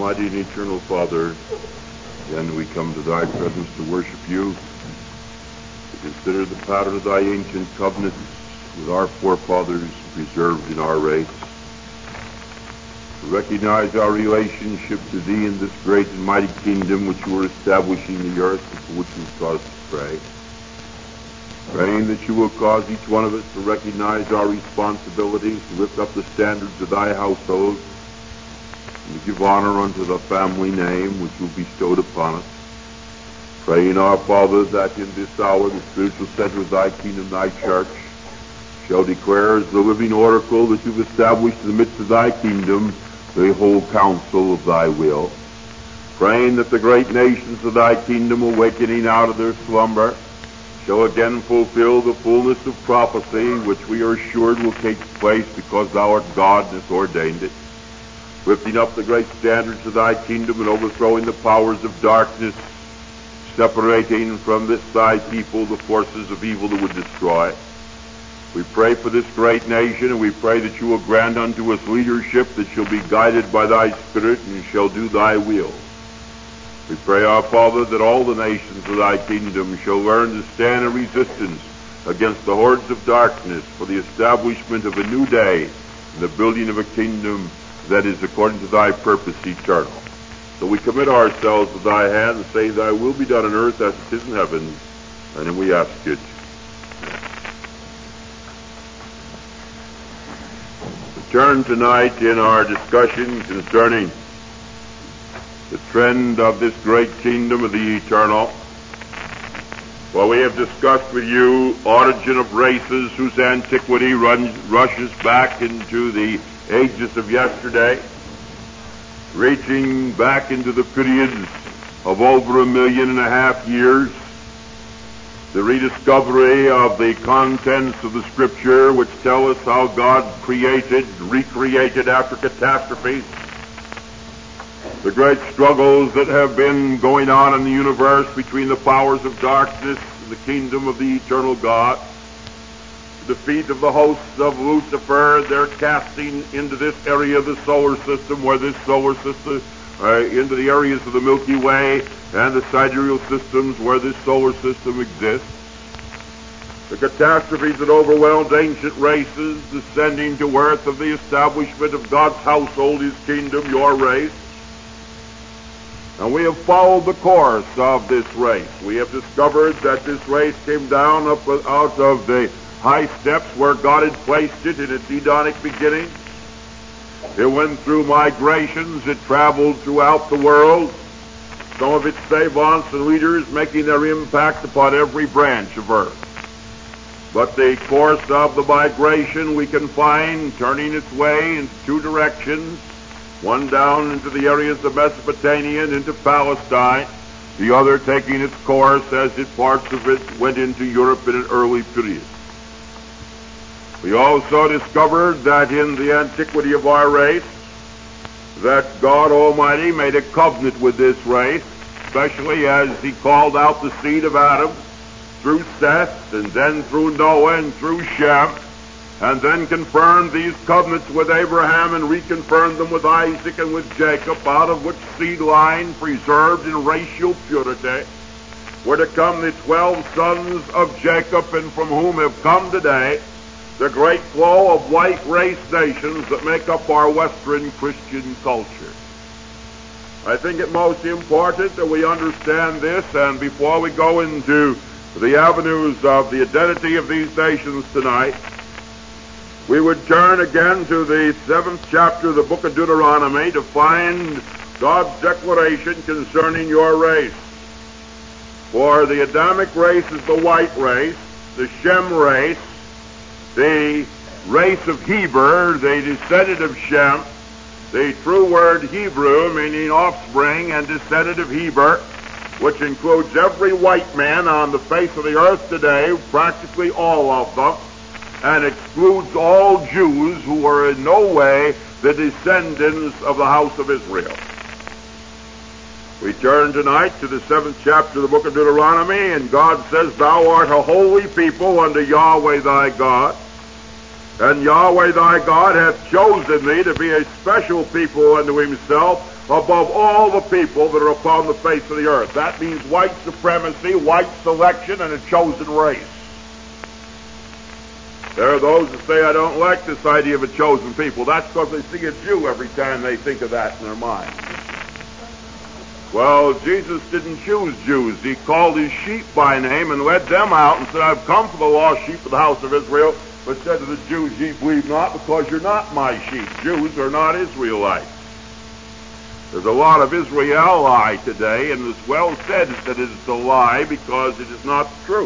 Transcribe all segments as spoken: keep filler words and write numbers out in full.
Almighty and Eternal Father, again we come to thy presence to worship you, to consider the pattern of thy ancient covenants with our forefathers preserved in our race, to recognize our relationship to thee in this great and mighty kingdom which you are establishing in the earth and for which you taught us to pray. Praying that you will cause each one of us to recognize our responsibilities, to lift up the standards of thy household, and to give honor unto the family name which you bestowed upon us. Praying, our Father, that in this hour the spiritual center of thy kingdom, thy church, shall declare as the living oracle that you've established in the midst of thy kingdom the whole counsel of thy will. Praying that the great nations of thy kingdom, awakening out of their slumber, shall again fulfill the fullness of prophecy which we are assured will take place because thou art God and hast ordained it. Lifting up the great standards of thy kingdom and overthrowing the powers of darkness, separating from this thy people the forces of evil that would destroy. We pray for this great nation, and we pray that you will grant unto us leadership that shall be guided by thy Spirit and shall do thy will. We pray, our Father, that all the nations of thy kingdom shall learn to stand in resistance against the hordes of darkness for the establishment of a new day and the building of a kingdom that is according to thy purpose eternal. So we commit ourselves to thy hand and say, thy will be done on earth as it is in heaven, and then we ask it. We turn tonight in our discussion concerning the trend of this great kingdom of the eternal. Well, we have discussed with you origin of races whose antiquity runs, rushes back into the ages of yesterday, reaching back into the periods of over a million and a half years, the rediscovery of the contents of the Scripture which tell us how God created, recreated after catastrophes, the great struggles that have been going on in the universe between the powers of darkness and the kingdom of the eternal God, the defeat of the hosts of Lucifer, their casting into this area of the solar system, where this solar system, uh, into the areas of the Milky Way and the sidereal systems where this solar system exists, the catastrophes that overwhelmed ancient races, descending to earth of the establishment of God's household, his kingdom, your race. And we have followed the course of this race. We have discovered that this race came down up out of the high steps where God had placed it in its Edenic beginning. It went through migrations. It traveled throughout the world. Some of its savants and leaders making their impact upon every branch of earth. But the course of the migration we can find turning its way in two directions. One down into the areas of Mesopotamia and into Palestine, the other taking its course as it parts of it went into Europe in an early period. We also discovered that in the antiquity of our race, that God Almighty made a covenant with this race, especially as he called out the seed of Adam through Seth, and then through Noah and through Shem, and then confirmed these covenants with Abraham and reconfirmed them with Isaac and with Jacob, out of which seed line, preserved in racial purity, were to come the twelve sons of Jacob, and from whom have come today the great flow of white race nations that make up our Western Christian culture. I think it most important that we understand this, and before we go into the avenues of the identity of these nations tonight, we would turn again to the seventh chapter of the book of Deuteronomy to find God's declaration concerning your race. For the Adamic race is the white race, the Shem race, the race of Heber, the descendant of Shem, the true word Hebrew, meaning offspring and descendant of Heber, which includes every white man on the face of the earth today, practically all of them, and excludes all Jews who are in no way the descendants of the house of Israel. We turn tonight to the seventh chapter of the book of Deuteronomy, and God says, thou art a holy people unto Yahweh thy God, and Yahweh thy God hath chosen thee to be a special people unto himself, above all the people that are upon the face of the earth. That means white supremacy, white selection, and a chosen race. There are those that say, I don't like this idea of a chosen people. That's because they see a Jew every time they think of that in their mind. Well, Jesus didn't choose Jews. He called his sheep by name and led them out and said, I've come for the lost sheep of the house of Israel, but said to the Jews, ye believe not, because you're not my sheep. Jews are not Israelites. There's a lot of Israeli today, and it's well said that it is a lie because it is not true.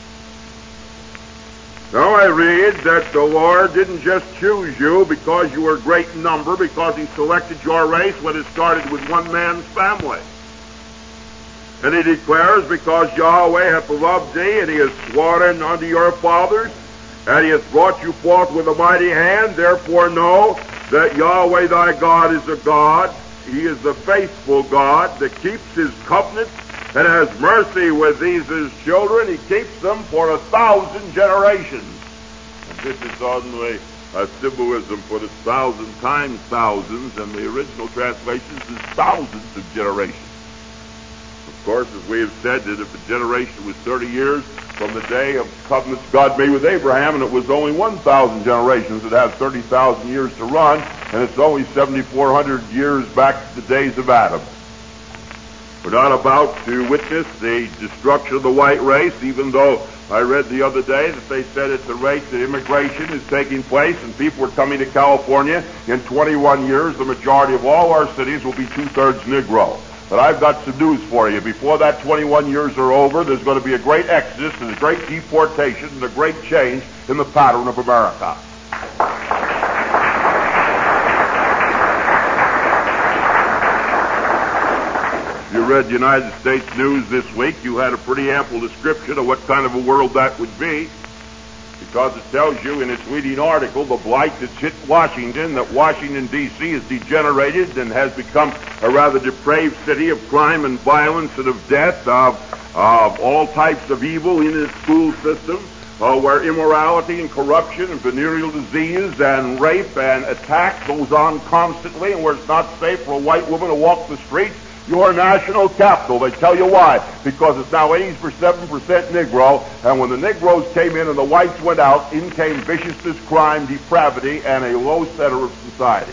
Now I read that the Lord didn't just choose you because you were great in number, because he selected your race when it started with one man's family. And he declares, because Yahweh hath beloved thee, and he has sworn unto your fathers, and he hath brought you forth with a mighty hand, therefore know that Yahweh thy God is a God. He is the faithful God that keeps his covenant and has mercy with these his children. He keeps them for a thousand generations. And this is only a symbolism for the thousand times thousands, and the original translation is thousands of generations. Of course, as we have said, that if a generation was thirty years from the day of covenants God made with Abraham, and it was only one thousand generations that have thirty thousand years to run, and it's only seventy-four hundred years back to the days of Adam. We're not about to witness the destruction of the white race, even though I read the other day that they said it's a race that immigration is taking place and people are coming to California. In twenty-one years, the majority of all our cities will be two-thirds Negro. But I've got some news for you. Before that twenty-one years are over, there's going to be a great exodus and a great deportation and a great change in the pattern of America. If you read United States News this week, you had a pretty ample description of what kind of a world that would be, because it tells you in its leading article, the blight that's hit Washington, that Washington, D C is degenerated and has become a rather depraved city of crime and violence and of death, of, of all types of evil in its school system, uh, where immorality and corruption and venereal disease and rape and attack goes on constantly, and where it's not safe for a white woman to walk the streets. Your national capital. They tell you why. Because it's now eighty-seven percent Negro, and when the Negroes came in and the whites went out, in came viciousness, crime, depravity, and a low center of society.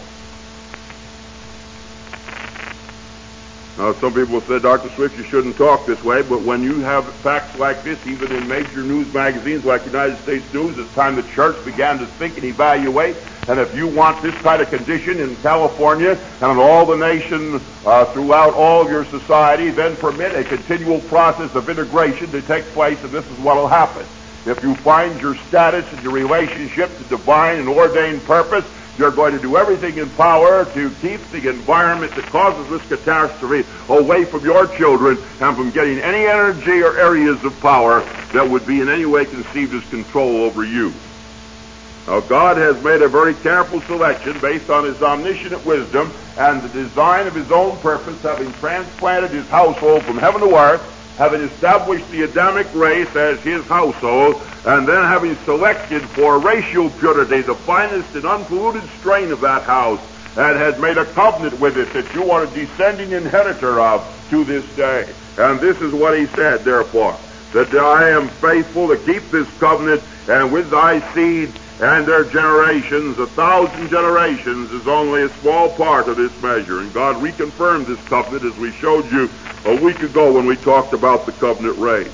Now, some people say, Doctor Swift, you shouldn't talk this way, but when you have facts like this, even in major news magazines like United States News, it's time the church began to think and evaluate. And if you want this kind of condition in California and in all the nation, uh, throughout all of your society, then permit a continual process of integration to take place, and this is what will happen. If you find your status and your relationship to divine and ordained purpose, you're going to do everything in power to keep the environment that causes this catastrophe away from your children and from getting any energy or areas of power that would be in any way conceived as control over you. Now, God has made a very careful selection based on his omniscient wisdom and the design of his own purpose, having transplanted his household from heaven to earth, having established the Adamic race as his household, and then having selected for racial purity the finest and unpolluted strain of that house, and has made a covenant with it that you are a descending inheritor of to this day. And this is what he said, therefore, that I am faithful to keep this covenant, and with thy seed and their generations, a thousand generations is only a small part of this measure. And God reconfirmed this covenant as we showed you a week ago when we talked about the covenant race.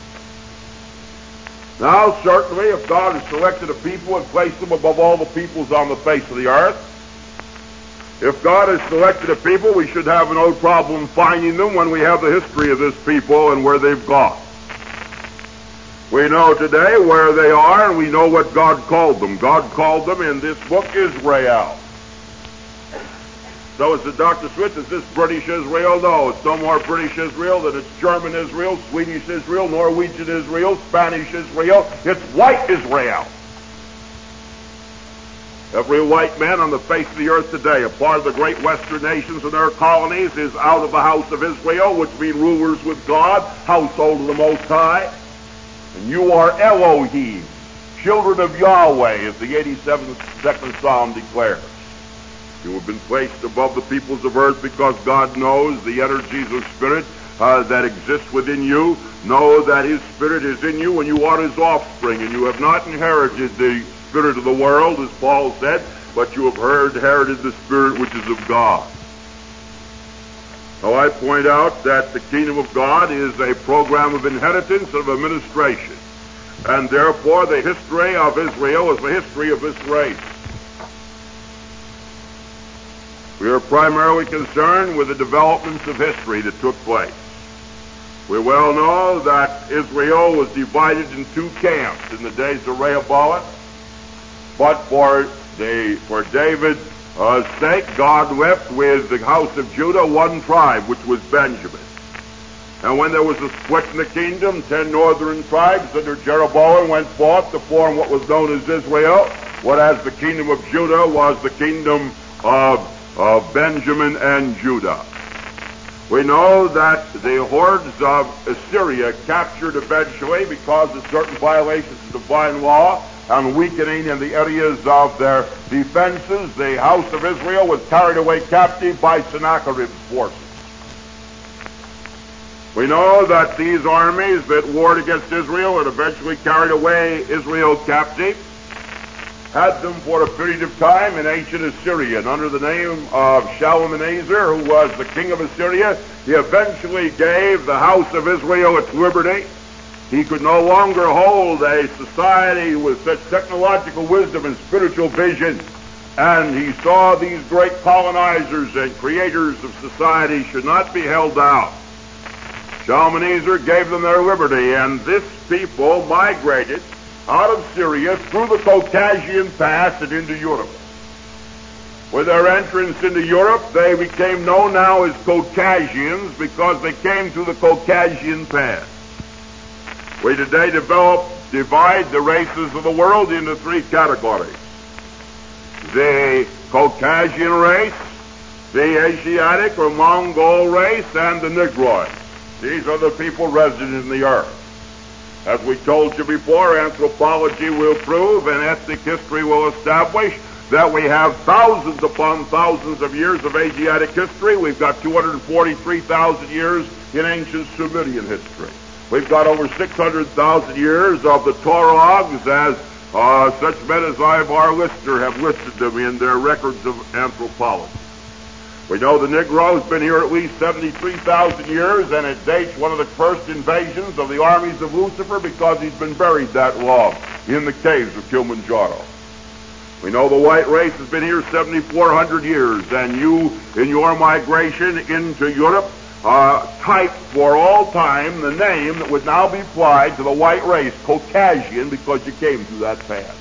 Now, certainly, if God has selected a people and placed them above all the peoples on the face of the earth, if God has selected a people, we should have no problem finding them when we have the history of this people and where they've gone. We know today where they are, and we know what God called them. God called them in this book Israel. So is it Doctor Swift, is this British Israel? No, it's no more British Israel than it's German Israel, Swedish Israel, Norwegian Israel, Spanish Israel. It's white Israel. Every white man on the face of the earth today, a part of the great western nations and their colonies, is out of the house of Israel, which means rulers with God, household of the Most High. And you are Elohim, children of Yahweh, as the eighty-seventh second Psalm declares. You have been placed above the peoples of earth because God knows the energies of spirit uh, that exist within you. Know that his spirit is in you and you are his offspring, and you have not inherited the spirit of the world, as Paul said, but you have heard, inherited the spirit which is of God. Now I point out that the kingdom of God is a program of inheritance, of administration, and therefore the history of Israel is the history of this race. We are primarily concerned with the developments of history that took place. We well know that Israel was divided in two camps in the days of Rehoboam, but for the for David's uh, sake, God left with the house of Judah one tribe, which was Benjamin. And when there was a split in the kingdom, ten northern tribes under Jeroboam went forth to form what was known as Israel, whereas the kingdom of Judah was the kingdom of of Benjamin and Judah. We know that the hordes of Assyria captured eventually, because of certain violations of divine law and weakening in the areas of their defenses, the house of Israel was carried away captive by Sennacherib's forces. We know that these armies that warred against Israel and eventually carried away Israel captive had them for a period of time in ancient Assyria, and under the name of Shalmaneser, who was the king of Assyria, he eventually gave the house of Israel its liberty. He could no longer hold a society with such technological wisdom and spiritual vision, and he saw these great colonizers and creators of society should not be held down. Shalmaneser gave them their liberty, and this people migrated out of Syria through the Caucasian Pass and into Europe. With their entrance into Europe, they became known now as Caucasians because they came through the Caucasian Pass. We today develop, divide the races of the world into three categories: the Caucasian race, the Asiatic or Mongol race, and the Negroid. These are the people resident in the earth. As we told you before, anthropology will prove and ethnic history will establish that we have thousands upon thousands of years of Asiatic history. We've got two hundred forty-three thousand years in ancient Sumerian history. We've got over six hundred thousand years of the Taurogs, as uh, such men as Ivar Lister have listed them in their records of anthropology. We know the Negro has been here at least seventy-three thousand years, and it dates one of the first invasions of the armies of Lucifer because he's been buried that long in the caves of Kilimanjaro. We know the white race has been here seventy-four hundred years, and you, in your migration into Europe, uh, typed for all time the name that would now be applied to the white race, Caucasian, because you came through that path.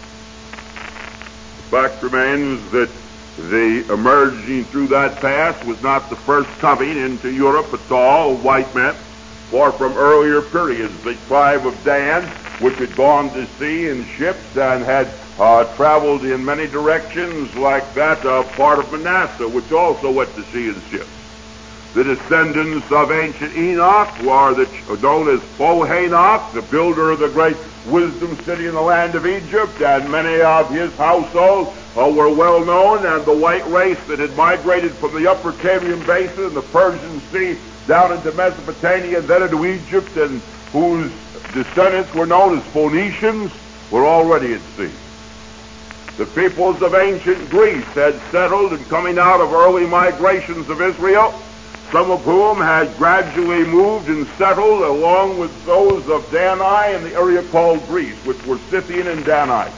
The fact remains that the emerging through that pass was not the first coming into Europe at all, white men, for from earlier periods the tribe of Dan, which had gone to sea in ships and had uh, traveled in many directions, like that uh, part of Manasseh, which also went to sea in ships. The descendants of ancient Enoch were the, known as Bohanok, the builder of the great wisdom city in the land of Egypt, and many of his household uh, were well known, and the white race that had migrated from the upper Tabrian Basin and the Persian Sea down into Mesopotamia and then into Egypt, and whose descendants were known as Phoenicians, were already at sea. The peoples of ancient Greece had settled and coming out of early migrations of Israel, some of whom had gradually moved and settled along with those of Dani in the area called Greece, which were Scythian and Danites.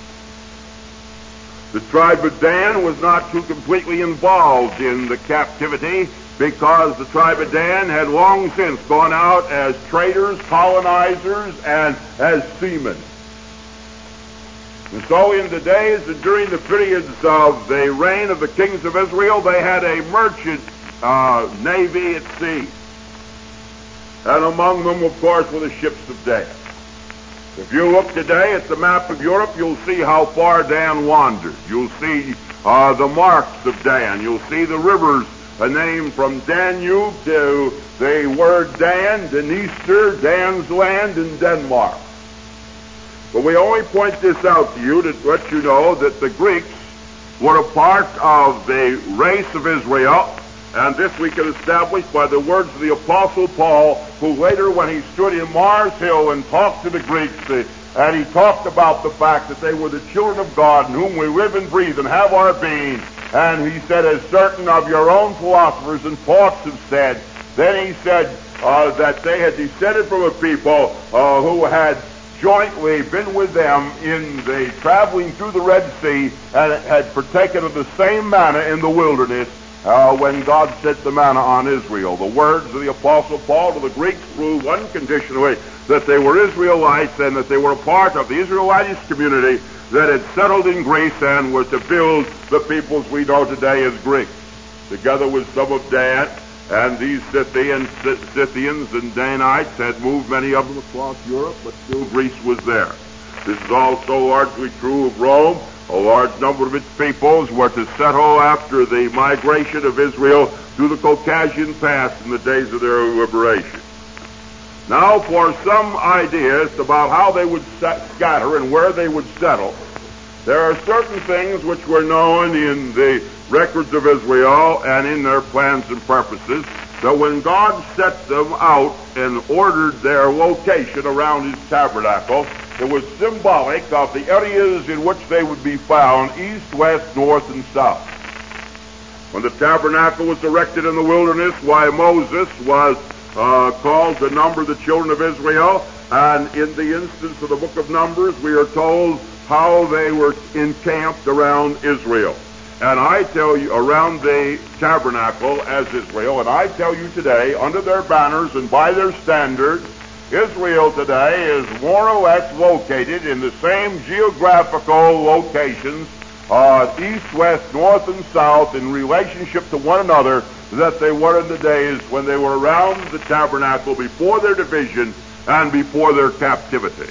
The tribe of Dan was not too completely involved in the captivity because the tribe of Dan had long since gone out as traders, colonizers, and as seamen. And so in the days and during the periods of the reign of the kings of Israel, they had a merchant Uh, navy at sea. And among them, of course, were the ships of Dan. If you look today at the map of Europe, you'll see how far Dan wandered. You'll see uh, the marks of Dan. You'll see the rivers, a name from Danube to the word Dan, Dniester, Dan's land, and Denmark. But we only point this out to you to let you know that the Greeks were a part of the race of Israel, and this we can establish by the words of the Apostle Paul, who later, when he stood in Mars Hill and talked to the Greeks, uh, and he talked about the fact that they were the children of God, in whom we live and breathe and have our being, and he said, as certain of your own philosophers and thoughts have said, then he said uh, that they had descended from a people uh, who had jointly been with them in the traveling through the Red Sea, and had partaken of the same manna in the wilderness uh, when God sent the manna on Israel. The words of the Apostle Paul to the Greeks proved unconditionally that they were Israelites and that they were a part of the Israelitish community that had settled in Greece and was to build the peoples we know today as Greeks. Together with some of Dan, and these Scythians, Scythians and Danites had moved, many of them, across Europe, but still Greece was there. This is also largely true of Rome. A large number of its peoples were to settle after the migration of Israel through the Caucasian Pass in the days of their liberation. Now, for some ideas about how they would scatter and where they would settle, there are certain things which were known in the records of Israel and in their plans and purposes, that when God set them out and ordered their location around his tabernacle, it was symbolic of the areas in which they would be found, east, west, north, and south. When the tabernacle was erected in the wilderness, why Moses was uh, called to number the children of Israel, and in the instance of the book of Numbers, we are told how they were encamped around Israel. And I tell you, around the tabernacle as Israel, and I tell you today, under their banners and by their standards, Israel today is more or less located in the same geographical locations, uh, east, west, north, and south, in relationship to one another, that they were in the days when they were around the tabernacle before their division and before their captivity.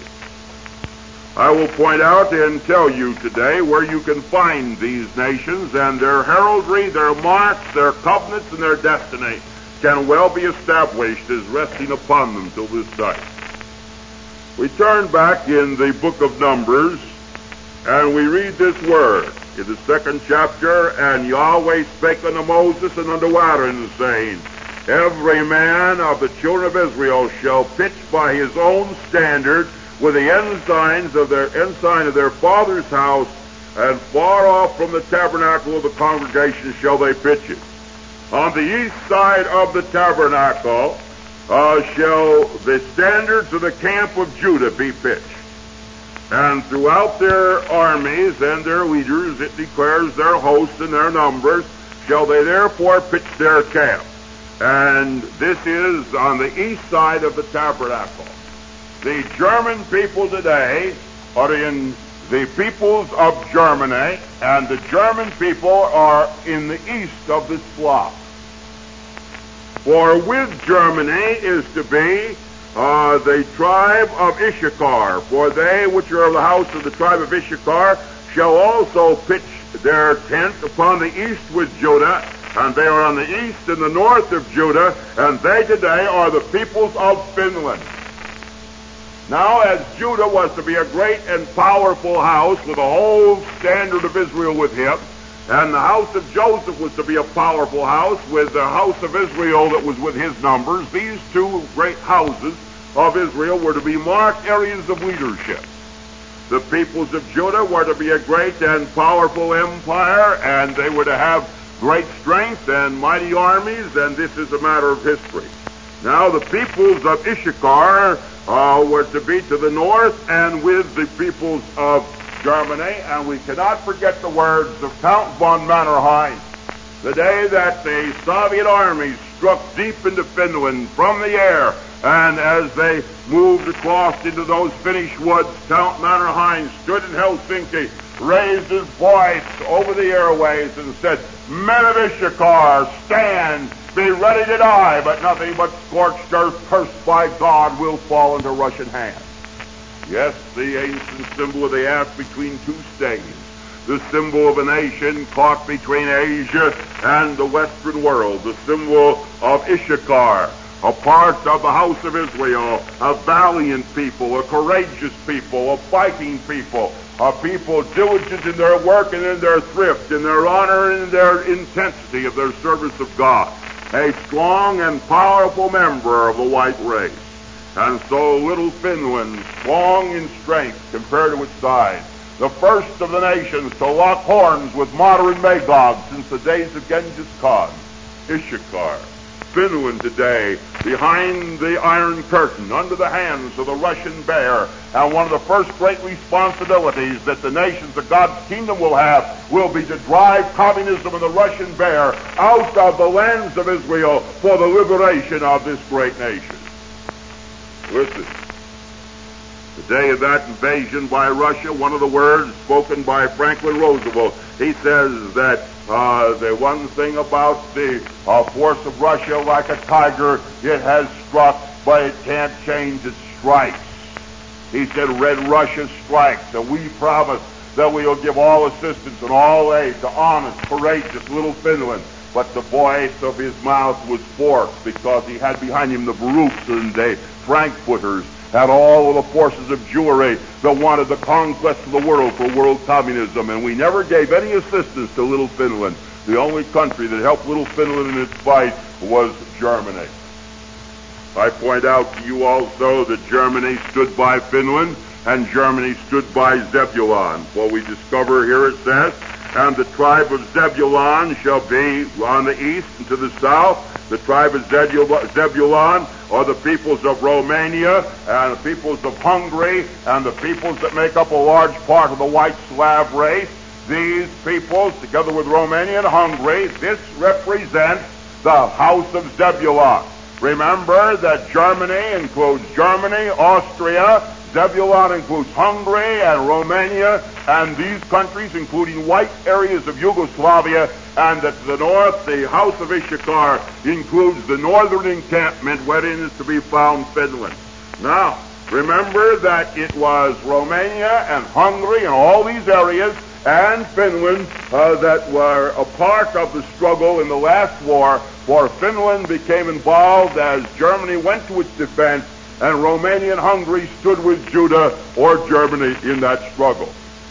I will point out and tell you today where you can find these nations, and their heraldry, their marks, their covenants, and their destiny can well be established as resting upon them till this day. We turn back in the book of Numbers, and we read this word in the second chapter, and Yahweh spake unto Moses and unto Aaron, saying, every man of the children of Israel shall pitch by his own standard with the ensigns of their ensign of their father's house, and far off from the tabernacle of the congregation shall they pitch it. On the east side of the tabernacle uh, shall the standards of the camp of Judah be pitched. And throughout their armies and their leaders, it declares their hosts and their numbers, shall they therefore pitch their camp. And this is on the east side of the tabernacle. The German people today are in the peoples of Germany, and the German people are in the east of this block. For with Germany is to be uh, the tribe of Issachar, for they which are of the house of the tribe of Issachar shall also pitch their tent upon the east with Judah, and they are on the east and the north of Judah, and they today are the peoples of Finland. Now, as Judah was to be a great and powerful house with a whole standard of Israel with him, and the house of Joseph was to be a powerful house with the house of Israel that was with his numbers, these two great houses of Israel were to be marked areas of leadership. The peoples of Judah were to be a great and powerful empire, and they were to have great strength and mighty armies, and this is a matter of history. Now, the peoples of Issachar uh, were to be to the north and with the peoples of Germany, and we cannot forget the words of Count von Mannerheim. The day that the Soviet armies struck deep into Finland from the air, and as they moved across into those Finnish woods, Count Mannerheim stood in Helsinki, raised his voice over the airways, and said, men of Issachar, stand! Be ready to die, but nothing but scorched earth, cursed by God, will fall into Russian hands. Yes, the ancient symbol of the ass between two stains, the symbol of a nation caught between Asia and the Western world, the symbol of Issachar, a part of the house of Israel, a valiant people, a courageous people, a fighting people, a people diligent in their work and in their thrift, in their honor and in their intensity of their service of God. A strong and powerful member of the white race. And so little Finland, strong in strength compared to its size, the first of the nations to lock horns with modern Magog since the days of Genghis Khan, Ishikar. Finland today, behind the Iron Curtain, under the hands of the Russian Bear, and one of the first great responsibilities that the nations of God's kingdom will have will be to drive communism and the Russian Bear out of the lands of Israel for the liberation of this great nation. Listen, the day of that invasion by Russia, one of the words spoken by Franklin Roosevelt, he says that uh, the one thing about the uh, force of Russia, like a tiger, it has struck, but it can't change its strikes. He said, Red Russia strikes, and we promise that we will give all assistance and all aid to honest, courageous little Finland. But the voice of his mouth was forked because he had behind him the Baruchs and the Frankfurters, had all of the forces of Jewry that wanted the conquest of the world for world communism, and we never gave any assistance to little Finland. The only country that helped little Finland in its fight was Germany. I point out to you also that Germany stood by Finland, and Germany stood by Zebulun. For we discover here it says, and the tribe of Zebulun shall be on the east and to the south. The tribe of Zebulun are the peoples of Romania and the peoples of Hungary and the peoples that make up a large part of the white Slav race. These peoples, together with Romania and Hungary, this represents the house of Zebulun. Remember that Germany includes Germany, Austria, Zebulun includes Hungary and Romania, and these countries, including white areas of Yugoslavia, and that to the north, the house of Ishikar includes the northern encampment wherein is to be found Finland. Now, remember that it was Romania and Hungary and all these areas and Finland uh, that were a part of the struggle in the last war, for Finland became involved as Germany went to its defense, and Romania and Hungary stood with Judah or Germany in that struggle.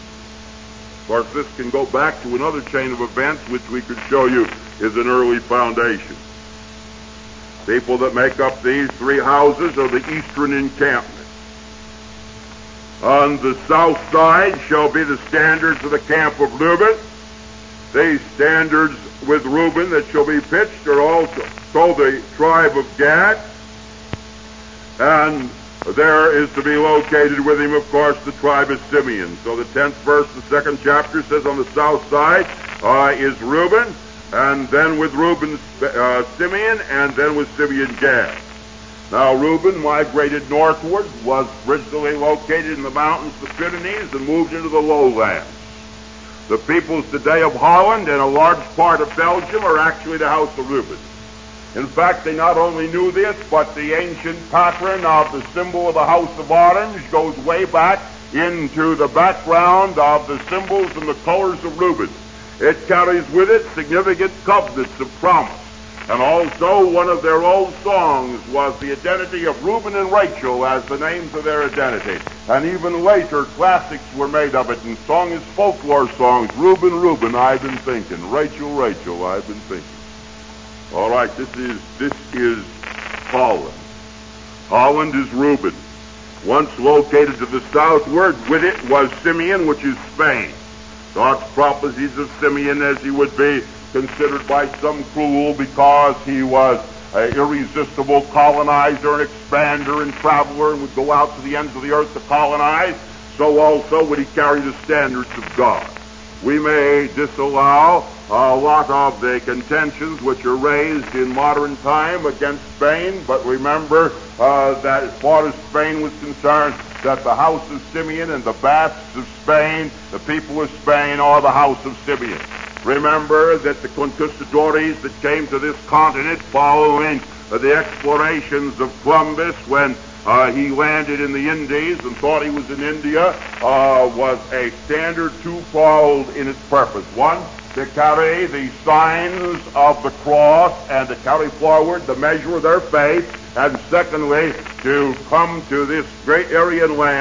Of course, this can go back to another chain of events which we could show you is an early foundation. People that make up these three houses are the eastern encampment. On the south side shall be the standards of the camp of Reuben. These standards with Reuben that shall be pitched are also so the tribe of Gad. And there is to be located with him, of course, the tribe of Simeon. So the tenth verse, the second chapter says on the south side uh, is Reuben, and then with Reuben, uh, Simeon, and then with Simeon, Gad. Now Reuben migrated northward, was originally located in the mountains of the Pyrenees, and moved into the lowlands. The peoples today of Holland and a large part of Belgium are actually the house of Reuben. In fact, they not only knew this, but the ancient pattern of the symbol of the House of Orange goes way back into the background of the symbols and the colors of Reuben. It carries with it significant covenants of promise. And also, one of their old songs was the identity of Reuben and Rachel as the names of their identity. And even later, classics were made of it, and song is folklore songs. Reuben, Reuben, I've been thinking. Rachel, Rachel, I've been thinking. All right, this is this is Holland. Holland is Reuben. Once located to the southward, with it was Simeon, which is Spain. God's prophecies of Simeon as he would be considered by some cruel because he was an irresistible colonizer and expander and traveler and would go out to the ends of the earth to colonize, so also would he carry the standards of God. We may disallow a lot of the contentions which are raised in modern time against Spain, but remember uh, that as far as Spain was concerned, that the house of Simeon and the Basques of Spain, the people of Spain, are the house of Simeon. Remember that the conquistadores that came to this continent following uh, the explorations of Columbus when uh, he landed in the Indies and thought he was in India uh, was a standard twofold in its purpose. One, to carry the signs of the cross and to carry forward the measure of their faith, and secondly, to come to this great Aryan land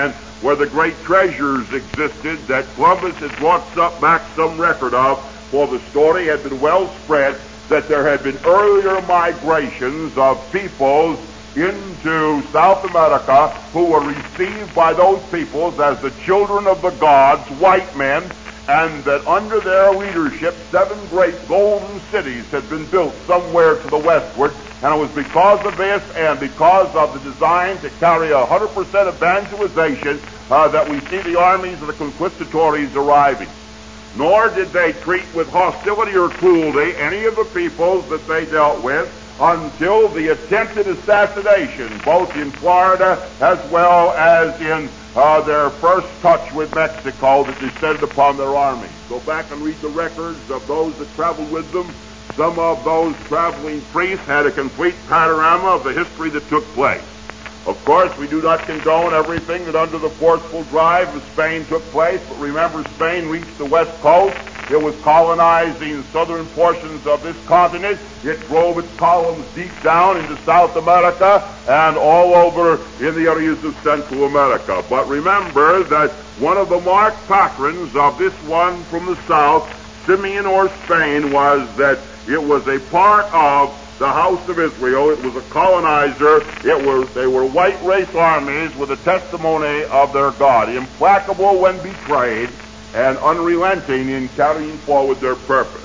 where the great treasures existed that Columbus had brought some, back some record of, for the story had been well spread that there had been earlier migrations of peoples into South America who were received by those peoples as the children of the gods, white men, and that under their leadership seven great golden cities had been built somewhere to the westward. And it was because of this and because of the design to carry a one hundred percent evangelization uh, that we see the armies of the conquistadores arriving. Nor did they treat with hostility or cruelty any of the peoples that they dealt with until the attempted assassination, both in Florida as well as in uh, their first touch with Mexico that descended upon their armies. Go back and read the records of those that traveled with them. Some of those traveling priests had a complete panorama of the history that took place. Of course, we do not condone everything that under the forceful drive of Spain took place, but remember, Spain reached the west coast. It was colonizing southern portions of this continent. It drove its columns deep down into South America and all over in the areas of Central America. But remember that one of the marked patrons of this one from the south, Simeon or Spain, was that it was a part of the house of Israel. It was a colonizer. It was, they were white race armies with a testimony of their God, implacable when betrayed and unrelenting in carrying forward their purpose.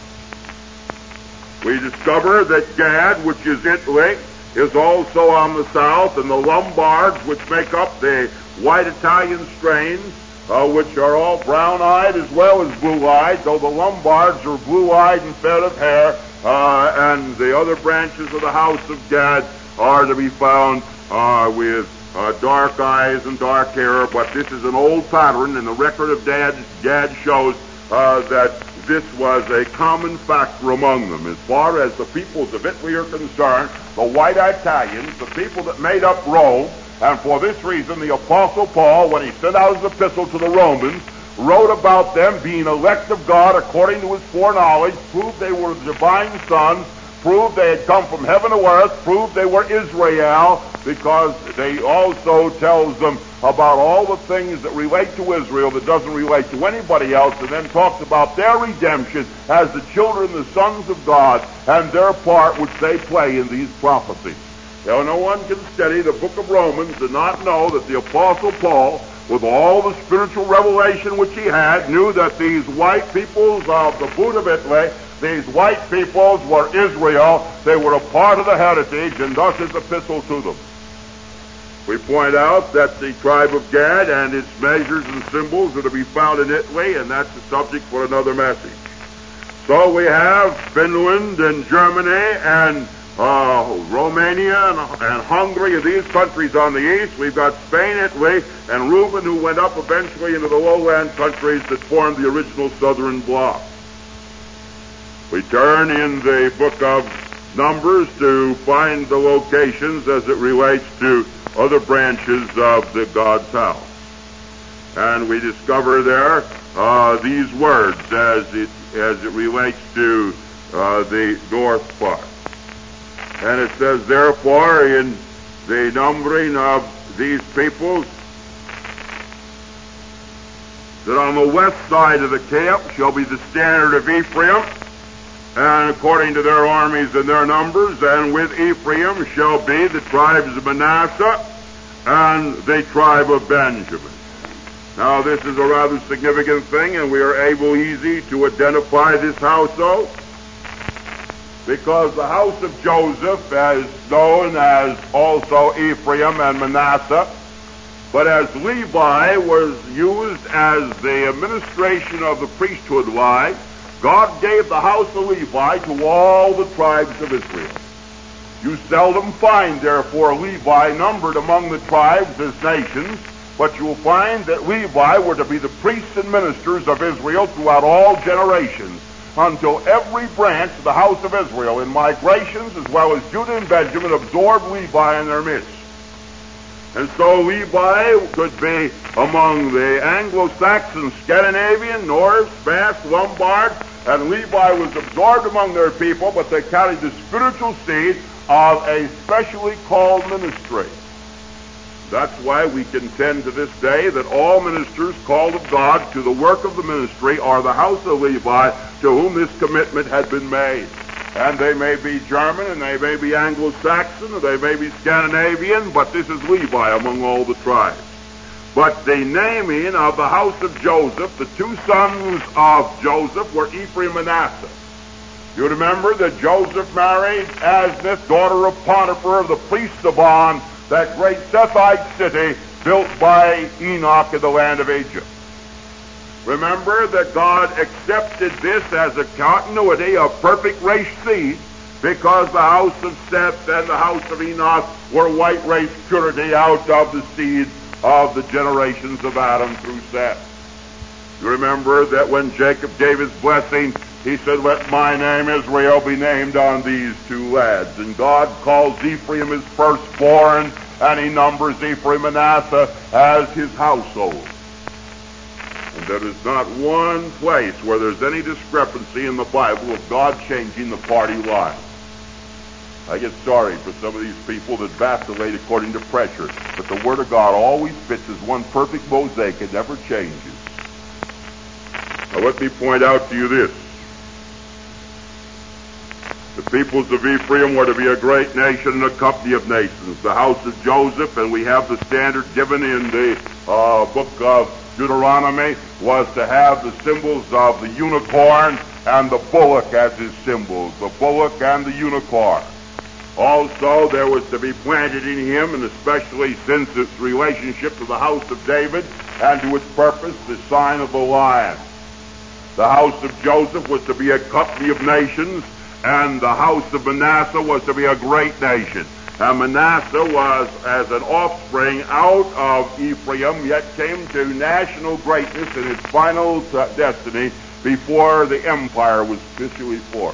We discover that Gad, which is Italy, is also on the south, and the Lombards, which make up the white Italian strains, uh, which are all brown-eyed as well as blue-eyed, though the Lombards are blue-eyed and fair of hair, uh, and the other branches of the house of Gad are to be found uh, with uh, dark eyes and dark hair. But this is an old pattern, and the record of Gad, Gad shows uh, that this was a common factor among them. As far as the peoples of Italy are concerned, the white Italians, the people that made up Rome, and for this reason the Apostle Paul, when he sent out his epistle to the Romans, wrote about them being elect of God according to his foreknowledge, proved they were the divine sons, proved they had come from heaven to earth, proved they were Israel, because they also tells them about all the things that relate to Israel that doesn't relate to anybody else, and then talks about their redemption as the children, the sons of God, and their part which they play in these prophecies. Now, no one can study the book of Romans and not know that the Apostle Paul, with all the spiritual revelation which he had, knew that these white peoples of the boot of Italy, these white peoples were Israel. They were a part of the heritage, and thus his epistle to them. We point out that the tribe of Gad and its measures and symbols are to be found in Italy, and that's the subject for another message. So we have Finland and Germany and uh, Romania and, and Hungary, and these countries on the east. We've got Spain, Italy, and Reuben, who went up eventually into the lowland countries that formed the original southern bloc. We turn in the book of Numbers to find the locations as it relates to other branches of the God's house. And we discover there uh, these words as it as it relates to uh, the north part. And it says, therefore, in the numbering of these peoples, that on the west side of the camp shall be the standard of Ephraim, and according to their armies and their numbers, and with Ephraim shall be the tribes of Manasseh and the tribe of Benjamin. Now, this is a rather significant thing, and we are able easy to identify this household, because the house of Joseph is known as also Ephraim and Manasseh, but as Levi was used as the administration of the priesthood line, God gave the house of Levi to all the tribes of Israel. You seldom find, therefore, Levi numbered among the tribes as nations, but you will find that Levi were to be the priests and ministers of Israel throughout all generations, until every branch of the house of Israel in migrations, as well as Judah and Benjamin, absorbed Levi in their midst. And so Levi could be among the Anglo-Saxon, Scandinavian, Norse, Basque, Lombard, and Levi was absorbed among their people, but they carried the spiritual seed of a specially called ministry. That's why we contend to this day that all ministers called of God to the work of the ministry are the house of Levi, to whom this commitment had been made. And they may be German, and they may be Anglo-Saxon, or they may be Scandinavian, but this is Levi among all the tribes. But the naming of the house of Joseph, the two sons of Joseph were Ephraim and Manasseh. You remember that Joseph married Asnath, daughter of Potiphar of the priest of On, that great Sethite city built by Enoch in the land of Egypt. Remember that God accepted this as a continuity of perfect race seed, because the house of Seth and the house of Enoch were white race purity out of the seed of the generations of Adam through Seth. You remember that when Jacob gave his blessing, he said, "Let my name Israel be named on these two lads." And God calls Ephraim his firstborn, and he numbers Ephraim and Manasseh as his household. And there is not one place where there's any discrepancy in the Bible of God changing the party line. I get sorry for some of these people that vacillate according to pressure, but the Word of God always fits as one perfect mosaic. It never changes. Now let me point out to you this. The peoples of Ephraim were to be a great nation and a company of nations. The house of Joseph, and we have the standard given in the uh, book of Deuteronomy, was to have the symbols of the unicorn and the bullock as his symbols, the bullock and the unicorn. Also, there was to be planted in him, and especially since its relationship to the house of David and to its purpose, the sign of the lion. The house of Joseph was to be a company of nations, and the house of Manasseh was to be a great nation. And Manasseh was as an offspring out of Ephraim, yet came to national greatness in its final t- destiny before the empire was officially formed.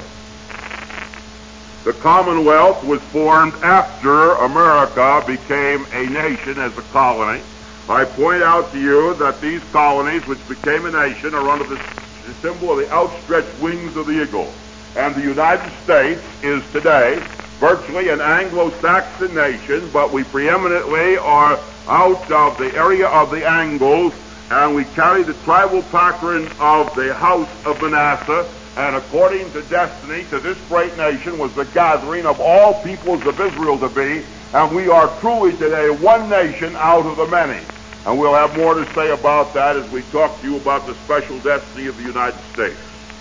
The Commonwealth was formed after America became a nation as a colony. I point out to you that these colonies, which became a nation, are under the symbol of the outstretched wings of the eagle. And the United States is today virtually an Anglo-Saxon nation, but we preeminently are out of the area of the Angles, and we carry the tribal pattern of the house of Manasseh, and according to destiny, to this great nation was the gathering of all peoples of Israel to be, and we are truly today one nation out of the many. And we'll have more to say about that as we talk to you about the special destiny of the United States.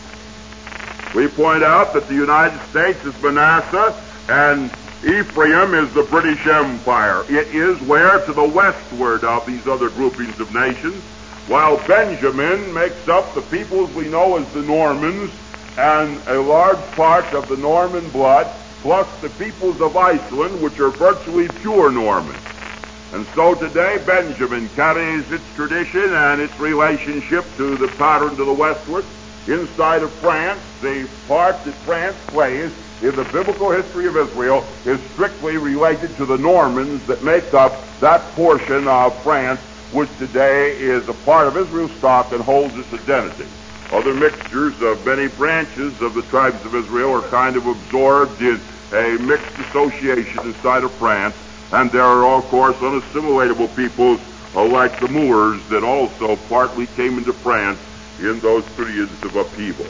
We point out that the United States is Manasseh, and Ephraim is the British Empire. It is where? To the westward of these other groupings of nations, while Benjamin makes up the peoples we know as the Normans, and a large part of the Norman blood, plus the peoples of Iceland, which are virtually pure Normans. And so today Benjamin carries its tradition and its relationship to the pattern to the westward. Inside of France, the part that France plays in the biblical history of Israel is strictly related to the Normans that make up that portion of France which today is a part of Israel's stock and holds its identity. Other mixtures of many branches of the tribes of Israel are kind of absorbed in a mixed association inside of France, and there are, of course, unassimilatable peoples uh, like the Moors that also partly came into France in those periods of upheaval.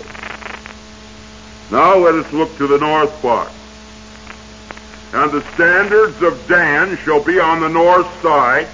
Now let us look to the north part. And the standards of Dan shall be on the north side,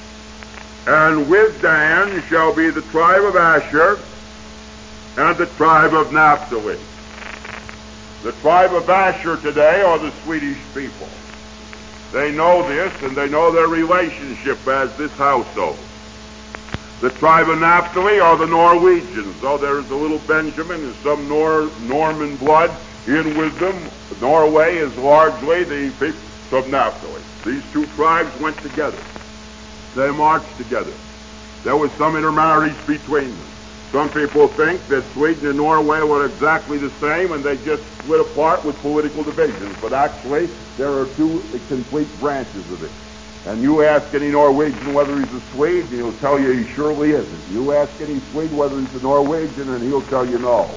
and with Dan shall be the tribe of Asher and the tribe of Naphtali. The tribe of Asher today are the Swedish people. They know this, and they know their relationship as this household. The tribe of Naphtali are the Norwegians, though there is a little Benjamin and some Nor- Norman blood in with them. Norway is largely the people of Naphtali. These two tribes went together. They marched together. There was some intermarriage between them. Some people think that Sweden and Norway were exactly the same and they just split apart with political divisions. But actually, there are two complete branches of it. And you ask any Norwegian whether he's a Swede, and he'll tell you he surely isn't. You ask any Swede whether he's a Norwegian, and he'll tell you no.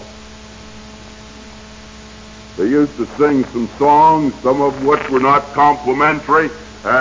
They used to sing some songs, some of which were not complimentary, and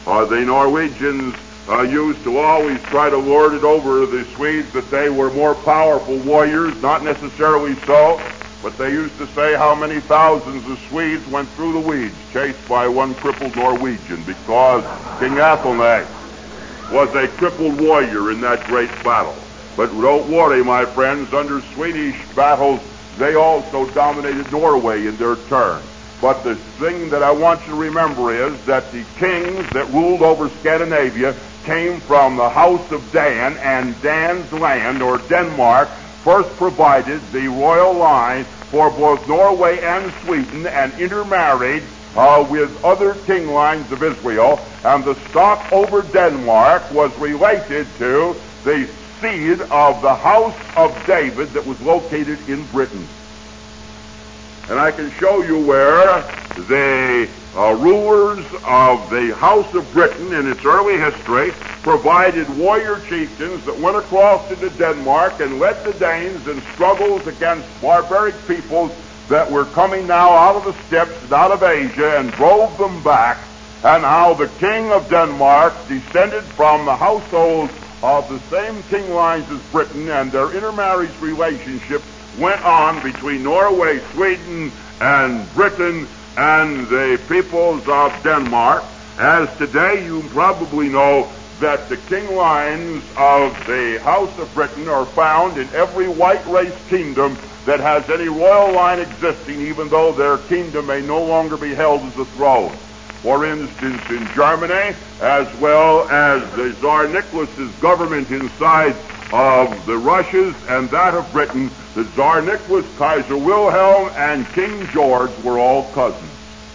Uh, the Norwegians uh, used to always try to lord it over the Swedes that they were more powerful warriors, not necessarily so, but they used to say how many thousands of Swedes went through the weeds chased by one crippled Norwegian, because King Athelney was a crippled warrior in that great battle. But don't worry, my friends, under Swedish battles, they also dominated Norway in their turn. But the thing that I want you to remember is that the kings that ruled over Scandinavia came from the house of Dan, and Dan's land, or Denmark, first provided the royal line for both Norway and Sweden and intermarried uh, with other king lines of Israel, and the stock over Denmark was related to the seed of the house of David that was located in Britain. And I can show you where the uh, rulers of the House of Britain in its early history provided warrior chieftains that went across into Denmark and led the Danes in struggles against barbaric peoples that were coming now out of the steppes and out of Asia, and drove them back, and how the king of Denmark descended from the household of the same king lines as Britain, and their intermarriage relationship went on between Norway, Sweden, and Britain, and the peoples of Denmark. As today you probably know that the king lines of the House of Britain are found in every white race kingdom that has any royal line existing, even though their kingdom may no longer be held as a throne. For instance, in Germany, as well as the Tsar Nicholas's government inside of the Russias and that of Britain, the Tsar Nicholas, Kaiser Wilhelm, and King George were all cousins.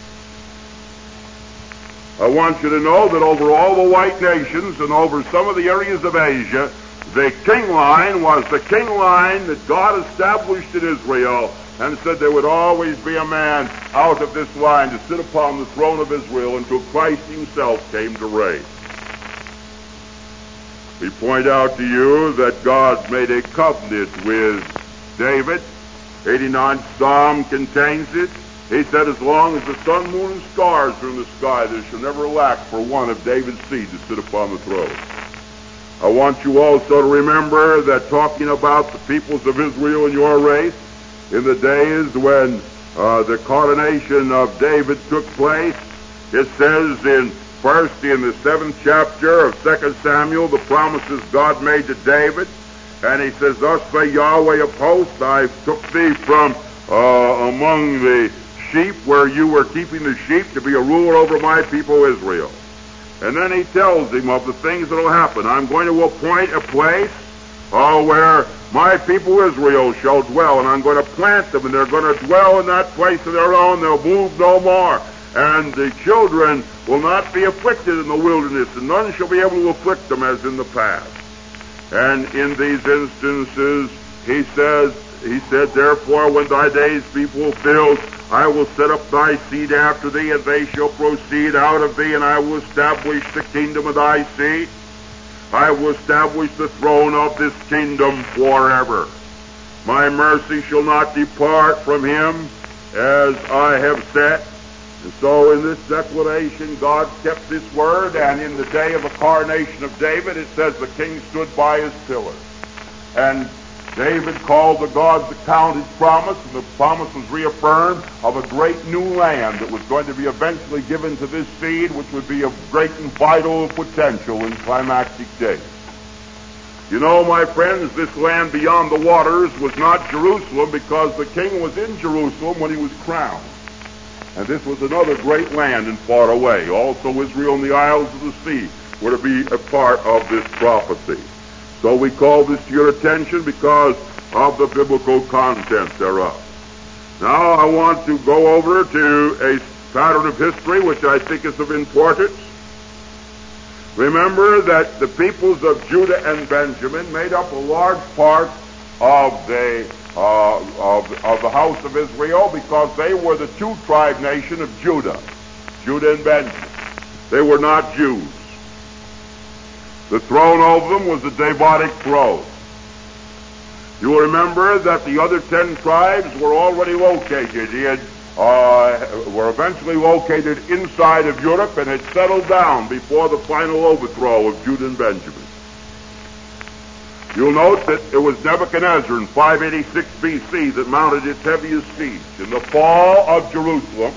I want you to know that over all the white nations and over some of the areas of Asia, the king line was the king line that God established in Israel, and said there would always be a man out of this line to sit upon the throne of Israel until Christ himself came to reign. We point out to you that God made a covenant with David. eighty-ninth Psalm contains it. He said, as long as the sun, moon, and stars are in the sky, there shall never lack for one of David's seed to sit upon the throne. I want you also to remember that, talking about the peoples of Israel and your race, in the days when uh, the coronation of David took place, it says in first in the seventh chapter of Second Samuel, the promises God made to David, and he says, thus say Yahweh of hosts, I took thee from uh, among the sheep where you were keeping the sheep to be a ruler over my people Israel. And then he tells him of the things that will happen. I'm going to appoint a place uh, where my people Israel shall dwell, and I'm going to plant them, and they're going to dwell in that place of their own. They'll move no more. And the children will not be afflicted in the wilderness, and none shall be able to afflict them as in the past. And in these instances, he says, he said, therefore, when thy days be fulfilled, I will set up thy seed after thee, and they shall proceed out of thee, and I will establish the kingdom of thy seed. I will establish the throne of this kingdom forever. My mercy shall not depart from him, as I have said. And so in this declaration, God kept his word, and in the day of the coronation of David, it says the king stood by his pillar. And David called the God's account his promise, and the promise was reaffirmed of a great new land that was going to be eventually given to this seed, which would be of great and vital potential in climactic days. You know, my friends, this land beyond the waters was not Jerusalem, because the king was in Jerusalem when he was crowned. And this was another great land and far away. Also Israel and the Isles of the Sea were to be a part of this prophecy. So we call this to your attention because of the biblical content thereof. Now I want to go over to a pattern of history which I think is of importance. Remember that the peoples of Judah and Benjamin made up a large part of the uh, of, of the house of Israel, because they were the two-tribe nation of Judah, Judah and Benjamin. They were not Jews. The throne over them was the Davidic throne. You will remember that the other ten tribes were already located in uh, were eventually located inside of Europe and had settled down before the final overthrow of Judah and Benjamin. You'll note that it was Nebuchadnezzar in five eighty-six B C that mounted its heaviest siege. In the fall of Jerusalem,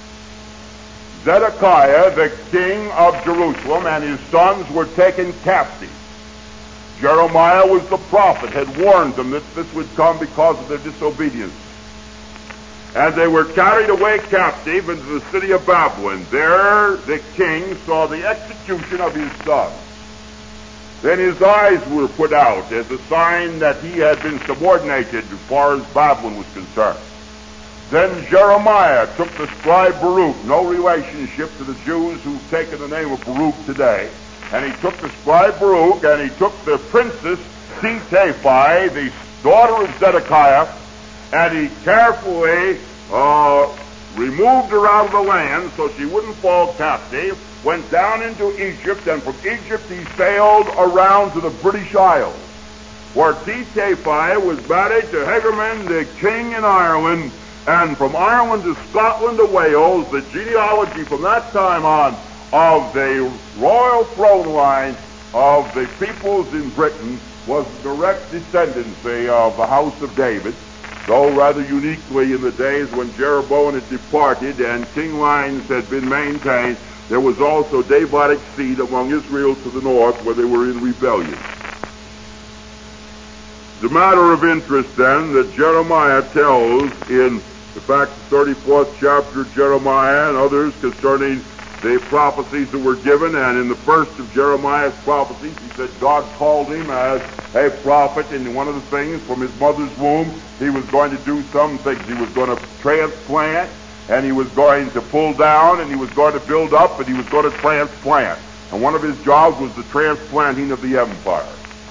Zedekiah, the king of Jerusalem, and his sons were taken captive. Jeremiah was the prophet, had warned them that this would come because of their disobedience. And they were carried away captive into the city of Babylon. There the king saw the execution of his sons. Then his eyes were put out as a sign that he had been subordinated as far as Babylon was concerned. Then Jeremiah took the scribe Baruch, no relationship to the Jews who've taken the name of Baruch today, and he took the scribe Baruch and he took the princess Setaphi, the daughter of Zedekiah, and he carefully uh, removed her out of the land so she wouldn't fall captive, went down into Egypt, and from Egypt he sailed around to the British Isles, where Setaphi was married to Hegerman, the king in Ireland, and from Ireland to Scotland to Wales, the genealogy from that time on of the royal throne line of the peoples in Britain was direct descendancy of the house of David, though rather uniquely in the days when Jeroboam had departed and king lines had been maintained. There was also Davidic seed among Israel to the north where they were in rebellion. The matter of interest then that Jeremiah tells in, in fact, the thirty-fourth chapter of Jeremiah and others concerning the prophecies that were given, and in the first of Jeremiah's prophecies, he said God called him as a prophet, and one of the things from his mother's womb, he was going to do some things. He was going to transplant, and he was going to pull down, and he was going to build up, and he was going to transplant. And one of his jobs was the transplanting of the empire.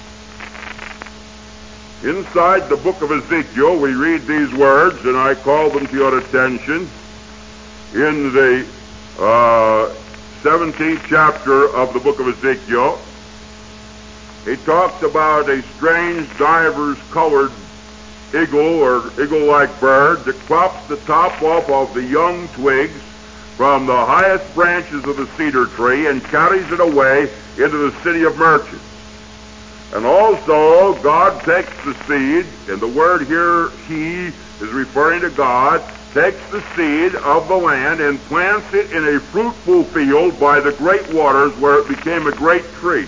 Inside the book of Ezekiel, we read these words, and I call them to your attention. In the uh, seventeenth chapter of the book of Ezekiel, he talks about a strange divers-colored eagle or eagle-like bird that crops the top off of the young twigs from the highest branches of the cedar tree and carries it away into the city of merchants. And also, God takes the seed, and the word here, he, is referring to God, takes the seed of the land and plants it in a fruitful field by the great waters where it became a great tree.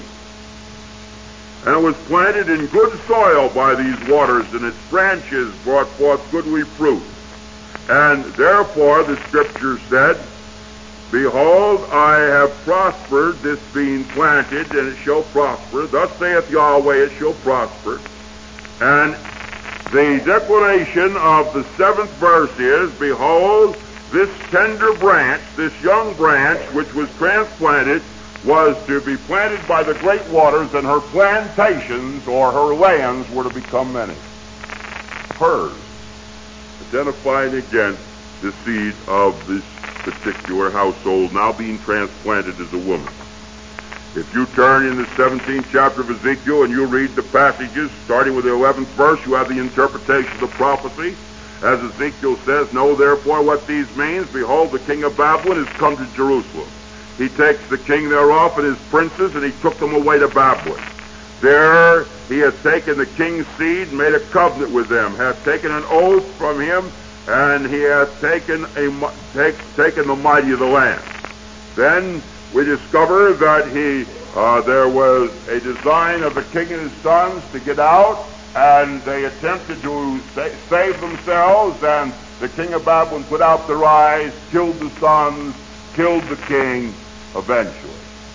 And it was planted in good soil by these waters, and its branches brought forth goodly fruit. And therefore, the Scripture said, Behold, I have prospered this being planted, and it shall prosper. Thus saith Yahweh, it shall prosper. And the declaration of the seventh verse is, Behold, this tender branch, this young branch, which was transplanted, was to be planted by the great waters, and her plantations, or her lands, were to become many. Hers, identifying again the seed of this particular household now being transplanted as a woman. If you turn in the seventeenth chapter of Ezekiel and you read the passages, starting with the eleventh verse, you have the interpretation of the prophecy. As Ezekiel says, Know therefore what these means. Behold, the king of Babylon is come to Jerusalem. He takes the king thereof and his princes, and he took them away to Babylon. There he has taken the king's seed and made a covenant with them, hath taken an oath from him, and he hath taken, a, take, taken the mighty of the land. Then we discover that he uh, there was a design of the king and his sons to get out, and they attempted to sa- save themselves, and the king of Babylon put out their eyes, killed the sons, killed the king eventually.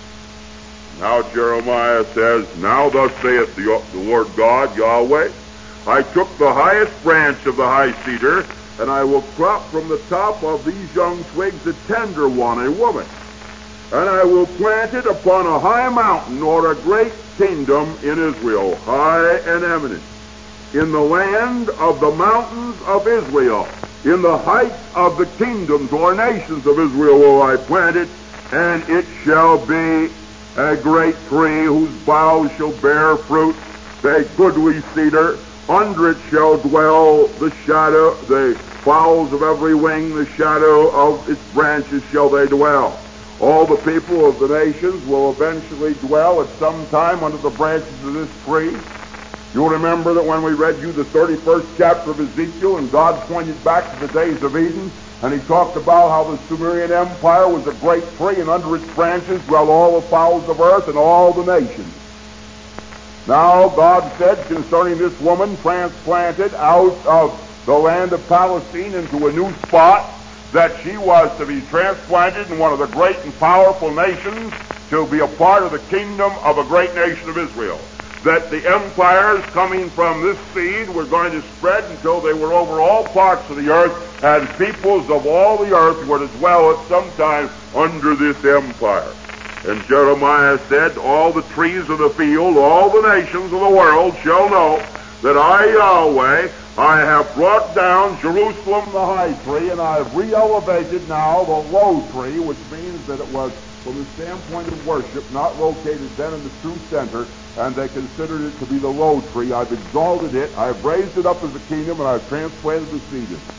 Now Jeremiah says, Now thus saith the, the Lord God, Yahweh, I took the highest branch of the high cedar, and I will crop from the top of these young twigs a tender one, a woman. And I will plant it upon a high mountain, or a great kingdom in Israel, high and eminent, in the land of the mountains of Israel, in the heights of the kingdoms or nations of Israel will I plant it, and it shall be a great tree whose boughs shall bear fruit, a goodly cedar. Under it shall dwell the shadow, the fowls of every wing, the shadow of its branches shall they dwell. All the people of the nations will eventually dwell at some time under the branches of this tree. You'll remember that when we read you the thirty-first chapter of Ezekiel, and God pointed back to the days of Eden, and he talked about how the Sumerian Empire was a great tree, and under its branches dwell all the fowls of earth and all the nations. Now God said concerning this woman transplanted out of the land of Palestine into a new spot, that she was to be transplanted in one of the great and powerful nations to be a part of the kingdom of a great nation of Israel. That the empires coming from this seed were going to spread until they were over all parts of the earth, and peoples of all the earth were to dwell at some time under this empire. And Jeremiah said, all the trees of the field, all the nations of the world shall know that I, Yahweh, I have brought down Jerusalem the high tree, and I have re-elevated now the low tree, which means that it was, from the standpoint of worship, not located then in the true center, and they considered it to be the low tree. I've exalted it, I've raised it up as a kingdom, and I've transplanted the seed in it.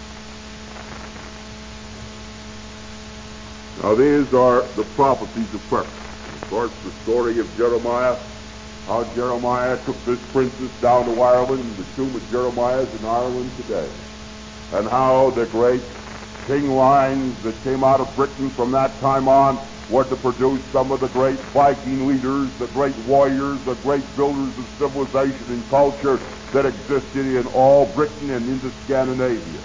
Now these are the prophecies of purpose. Of course, the story of Jeremiah, how Jeremiah took this princess down to Ireland, and the tomb of Jeremiah is in Ireland today. And how the great king lines that came out of Britain from that time on were to produce some of the great Viking leaders, the great warriors, the great builders of civilization and culture that existed in all Britain and into Scandinavia.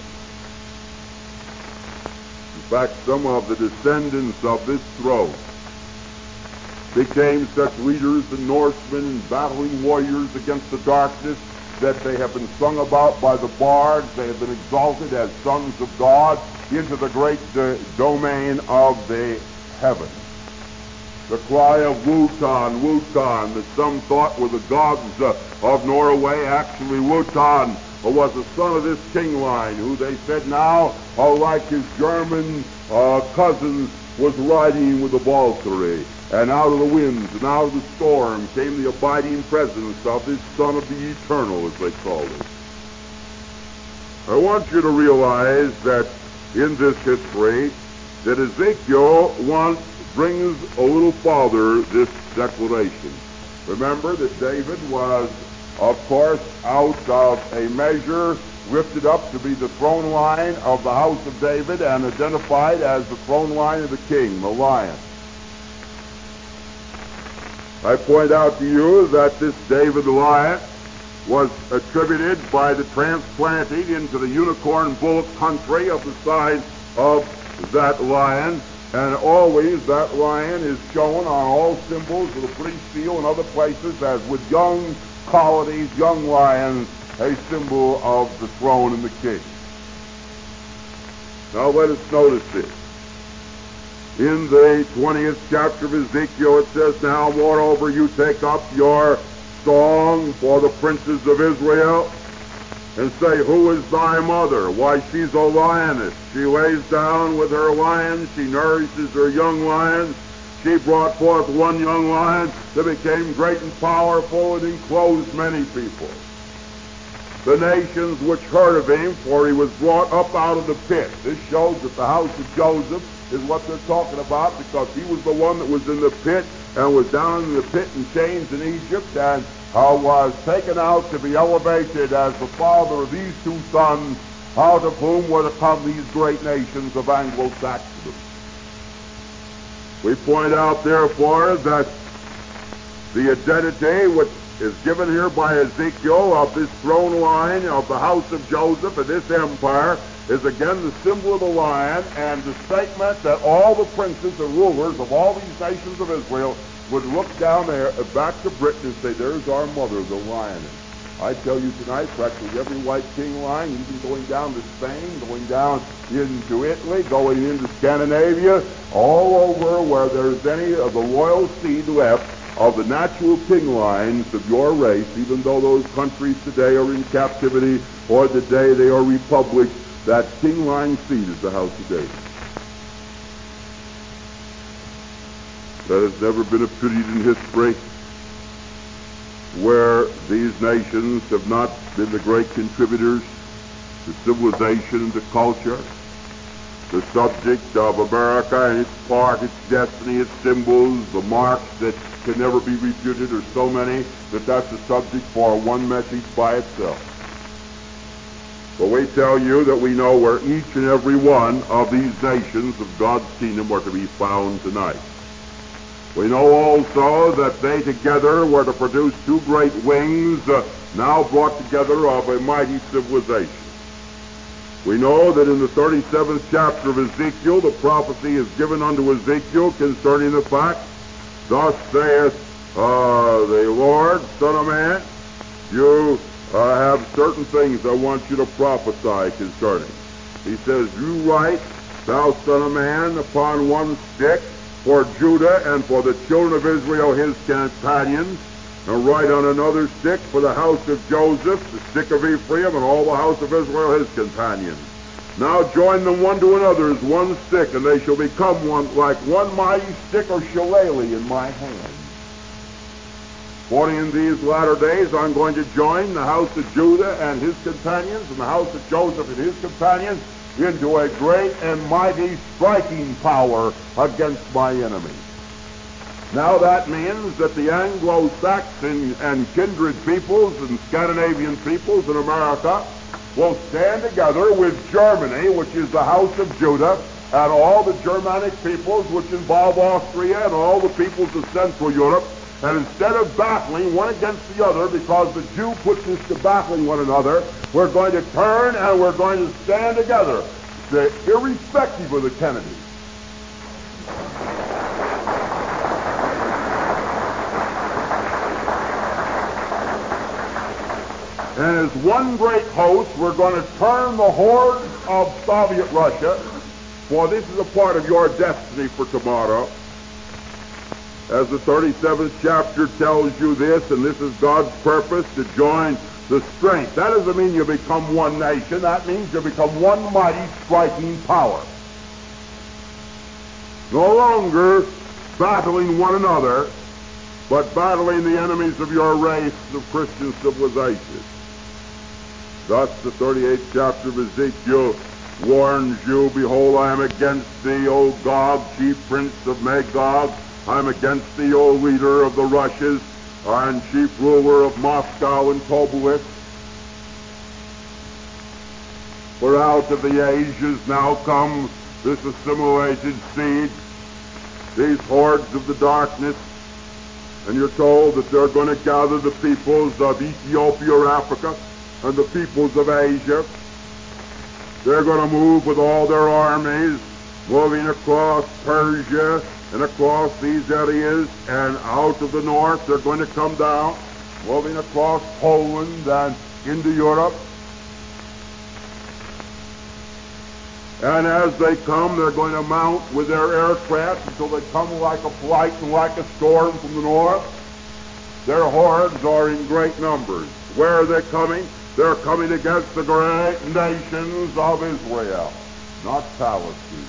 In fact, some of the descendants of this throne became such leaders and Norsemen and battling warriors against the darkness that they have been sung about by the bards. They have been exalted as sons of God into the great uh, domain of the heavens. The cry of Wotan, Wotan, that some thought were the gods uh, of Norway, actually Wotan was a son of this king line, who they said now, uh, like his German uh, cousins, was riding with the Valkyrie. And out of the winds and out of the storm came the abiding presence of this Son of the Eternal, as they called it. I want you to realize that in this history, that Ezekiel once brings a little farther this declaration. Remember that David was, of course, out of a measure lifted up to be the throne line of the house of David and identified as the throne line of the king, the lion. I point out to you that this David the lion was attributed by the transplanting into the unicorn bullock country of the size of that lion, and always that lion is shown on all symbols of the British seal and other places as with young colonies, young lions, a symbol of the throne and the king. Now let us notice this. In the twentieth chapter of Ezekiel it says, now moreover you take up your song for the princes of Israel, and say, who is thy mother? Why, she's a lioness. She lays down with her lions, she nourishes her young lions. She brought forth one young lion that became great and powerful and enclosed many people. The nations which heard of him, for he was brought up out of the pit. This shows that the house of Joseph is what they're talking about, because he was the one that was in the pit and was down in the pit in chains in Egypt, and uh, was taken out to be elevated as the father of these two sons, out of whom were to come these great nations of Anglo-Saxon. We point out, therefore, that the identity which is given here by Ezekiel of this throne line of the house of Joseph and this empire is again the symbol of the lion, and the statement that all the princes and rulers of all these nations of Israel would look down there back to Britain and say, there's our mother, the lioness. I tell you tonight, practically every white king line, even going down to Spain, going down into Italy, going into Scandinavia, all over where there's any of the loyal seed left of the natural king lines of your race, even though those countries today are in captivity or today they are republics, that king line seed is the house of David. That has never been a period in history where these nations have not been the great contributors the civilization and the culture, the subject of America and its part, its destiny, its symbols, the marks that can never be refuted are so many that that's a subject for one message by itself. But we tell you that we know where each and every one of these nations of God's kingdom are to be found tonight. We know also that they together were to produce two great wings, uh, now brought together of a mighty civilization. We know that in the thirty-seventh chapter of Ezekiel, the prophecy is given unto Ezekiel concerning the fact, thus saith uh, the Lord, Son of Man, you uh, have certain things I want you to prophesy concerning. He says, you write, thou Son of Man, upon one stick for Judah and for the children of Israel his companions, and write on another stick for the house of Joseph, the stick of Ephraim, and all the house of Israel his companions. Now join them one to another as one stick, and they shall become one like one mighty stick or shillelagh in my hand. For in these latter days I'm going to join the house of Judah and his companions, and the house of Joseph and his companions, into a great and mighty striking power against my enemies. Now that means that the Anglo-Saxon and kindred peoples and Scandinavian peoples in America will stand together with Germany, which is the house of Judah, and all the Germanic peoples, which involve Austria and all the peoples of Central Europe, and instead of battling one against the other, because the Jew puts us to battling one another, we're going to turn and we're going to stand together, irrespective of the Kennedys. And as one great host, we're going to turn the hordes of Soviet Russia, for this is a part of your destiny for tomorrow. As the thirty-seventh chapter tells you this, and this is God's purpose, to join the strength. That doesn't mean you become one nation. That means you become one mighty striking power. No longer battling one another, but battling the enemies of your race of Christian civilization. Thus the thirty-eighth chapter of Ezekiel warns you, behold, I am against thee, O Gog, chief prince of Magog. I am against thee, O leader of the Russias, and chief ruler of Moscow and Tobolsk. For out of the Asias now come this assimilated seed, these hordes of the darkness, and you're told that they're going to gather the peoples of Ethiopia or Africa and the peoples of Asia. They're going to move with all their armies, moving across Persia and across these areas, and out of the north they're going to come down, moving across Poland and into Europe. And as they come, they're going to mount with their aircraft until they come like a flight and like a storm from the north. Their hordes are in great numbers. Where are they coming? They're coming against the great nations of Israel, not Palestine.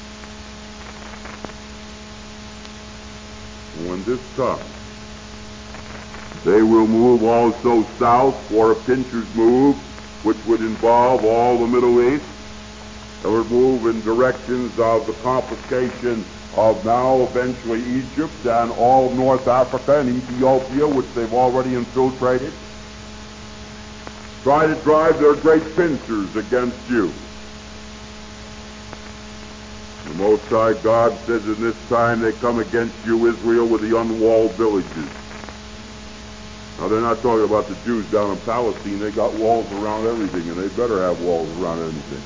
When this comes, they will move also south for a pincher's move, which would involve all the Middle East. They would move in directions of the confiscation of now eventually Egypt and all of North Africa and Ethiopia, which they've already infiltrated. Try to drive their great pincers against you. The Most High God says in this time they come against you, Israel, with the unwalled villages. Now they're not talking about the Jews down in Palestine. They got walls around everything, and they better have walls around anything.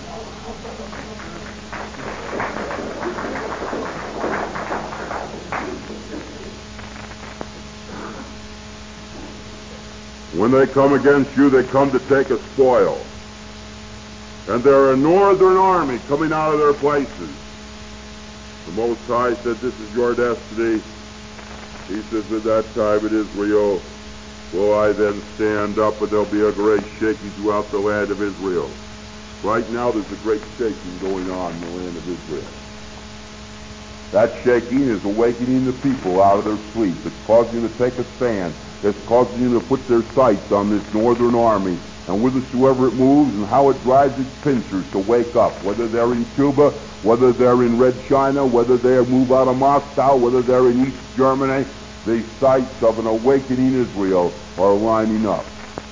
When they come against you, they come to take a spoil. And they're a northern army coming out of their places. The Most High said, this is your destiny. He says, at that time in Israel will I then stand up, and there'll be a great shaking throughout the land of Israel. Right now there's a great shaking going on in the land of Israel. That shaking is awakening the people out of their sleep. It's causing them to take a stand. It's causing them to put their sights on this northern army and whithersoever it moves, and how it drives its pincers to wake up, whether they're in Cuba, whether they're in Red China, whether they move out of Moscow, whether they're in East Germany. The sights of an awakening Israel are lining up.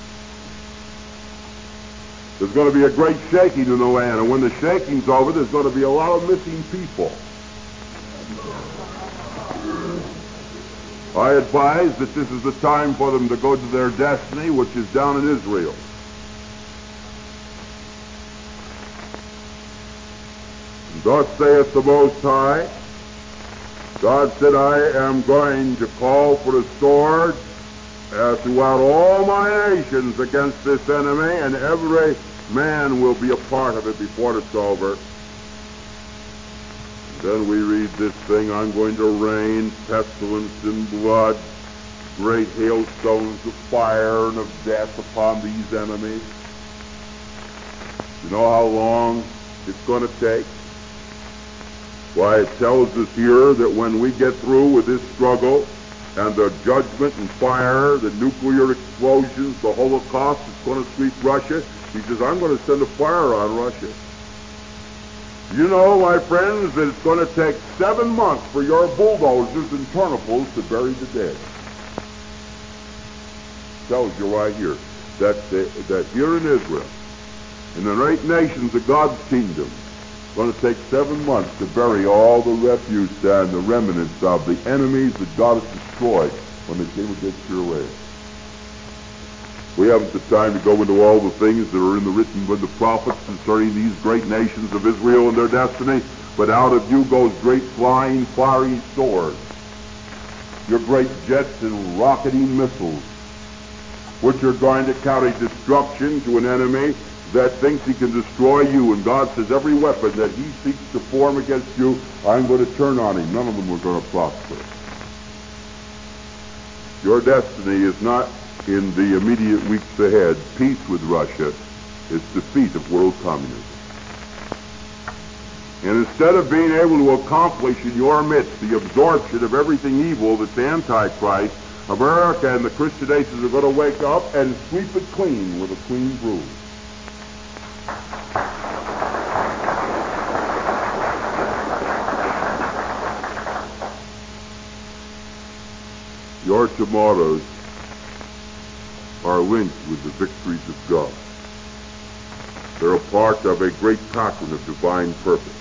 There's going to be a great shaking in the land, and when the shaking's over, there's going to be a lot of missing people. I advise that this is the time for them to go to their destiny, which is down in Israel. And thus saith the Most High, God said, I am going to call for the sword uh, throughout all my nations against this enemy, and every man will be a part of it before it's over. Then we read this thing, I'm going to rain pestilence and blood, great hailstones of fire and of death upon these enemies. You know how long it's going to take? Why, it tells us here that when we get through with this struggle and the judgment and fire, the nuclear explosions, the Holocaust is going to sweep Russia, he says, I'm going to send a fire on Russia. You know, my friends, that it's going to take seven months for your bulldozers and turniples to bury the dead. It tells you right here that, uh, that here in Israel, in the eight nations of God's kingdom, it's going to take seven months to bury all the refuse and the remnants of the enemies that God has destroyed when they came against your land. We haven't the time to go into all the things that are in the written with the prophets concerning these great nations of Israel and their destiny, but out of you goes great flying, fiery swords, your great jets and rocketing missiles, which are going to carry destruction to an enemy that thinks he can destroy you. And God says, every weapon that he seeks to form against you, I'm going to turn on him. None of them are going to prosper. Your destiny is not in the immediate weeks ahead peace with Russia, it's defeat of world communism. And instead of being able to accomplish in your midst the absorption of everything evil that's Antichrist, America and the Christian nations are going to wake up and sweep it clean with a clean broom. Your tomorrows are linked with the victories of God. They're a part of a great pattern of divine purpose.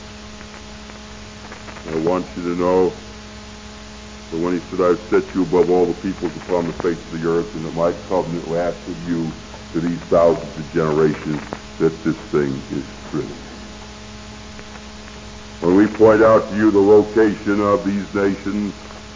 I want you to know that when he said, I've set you above all the peoples upon the face of the earth, and that my covenant lasts with you to these thousands of generations, that this thing is true. When we point out to you the location of these nations,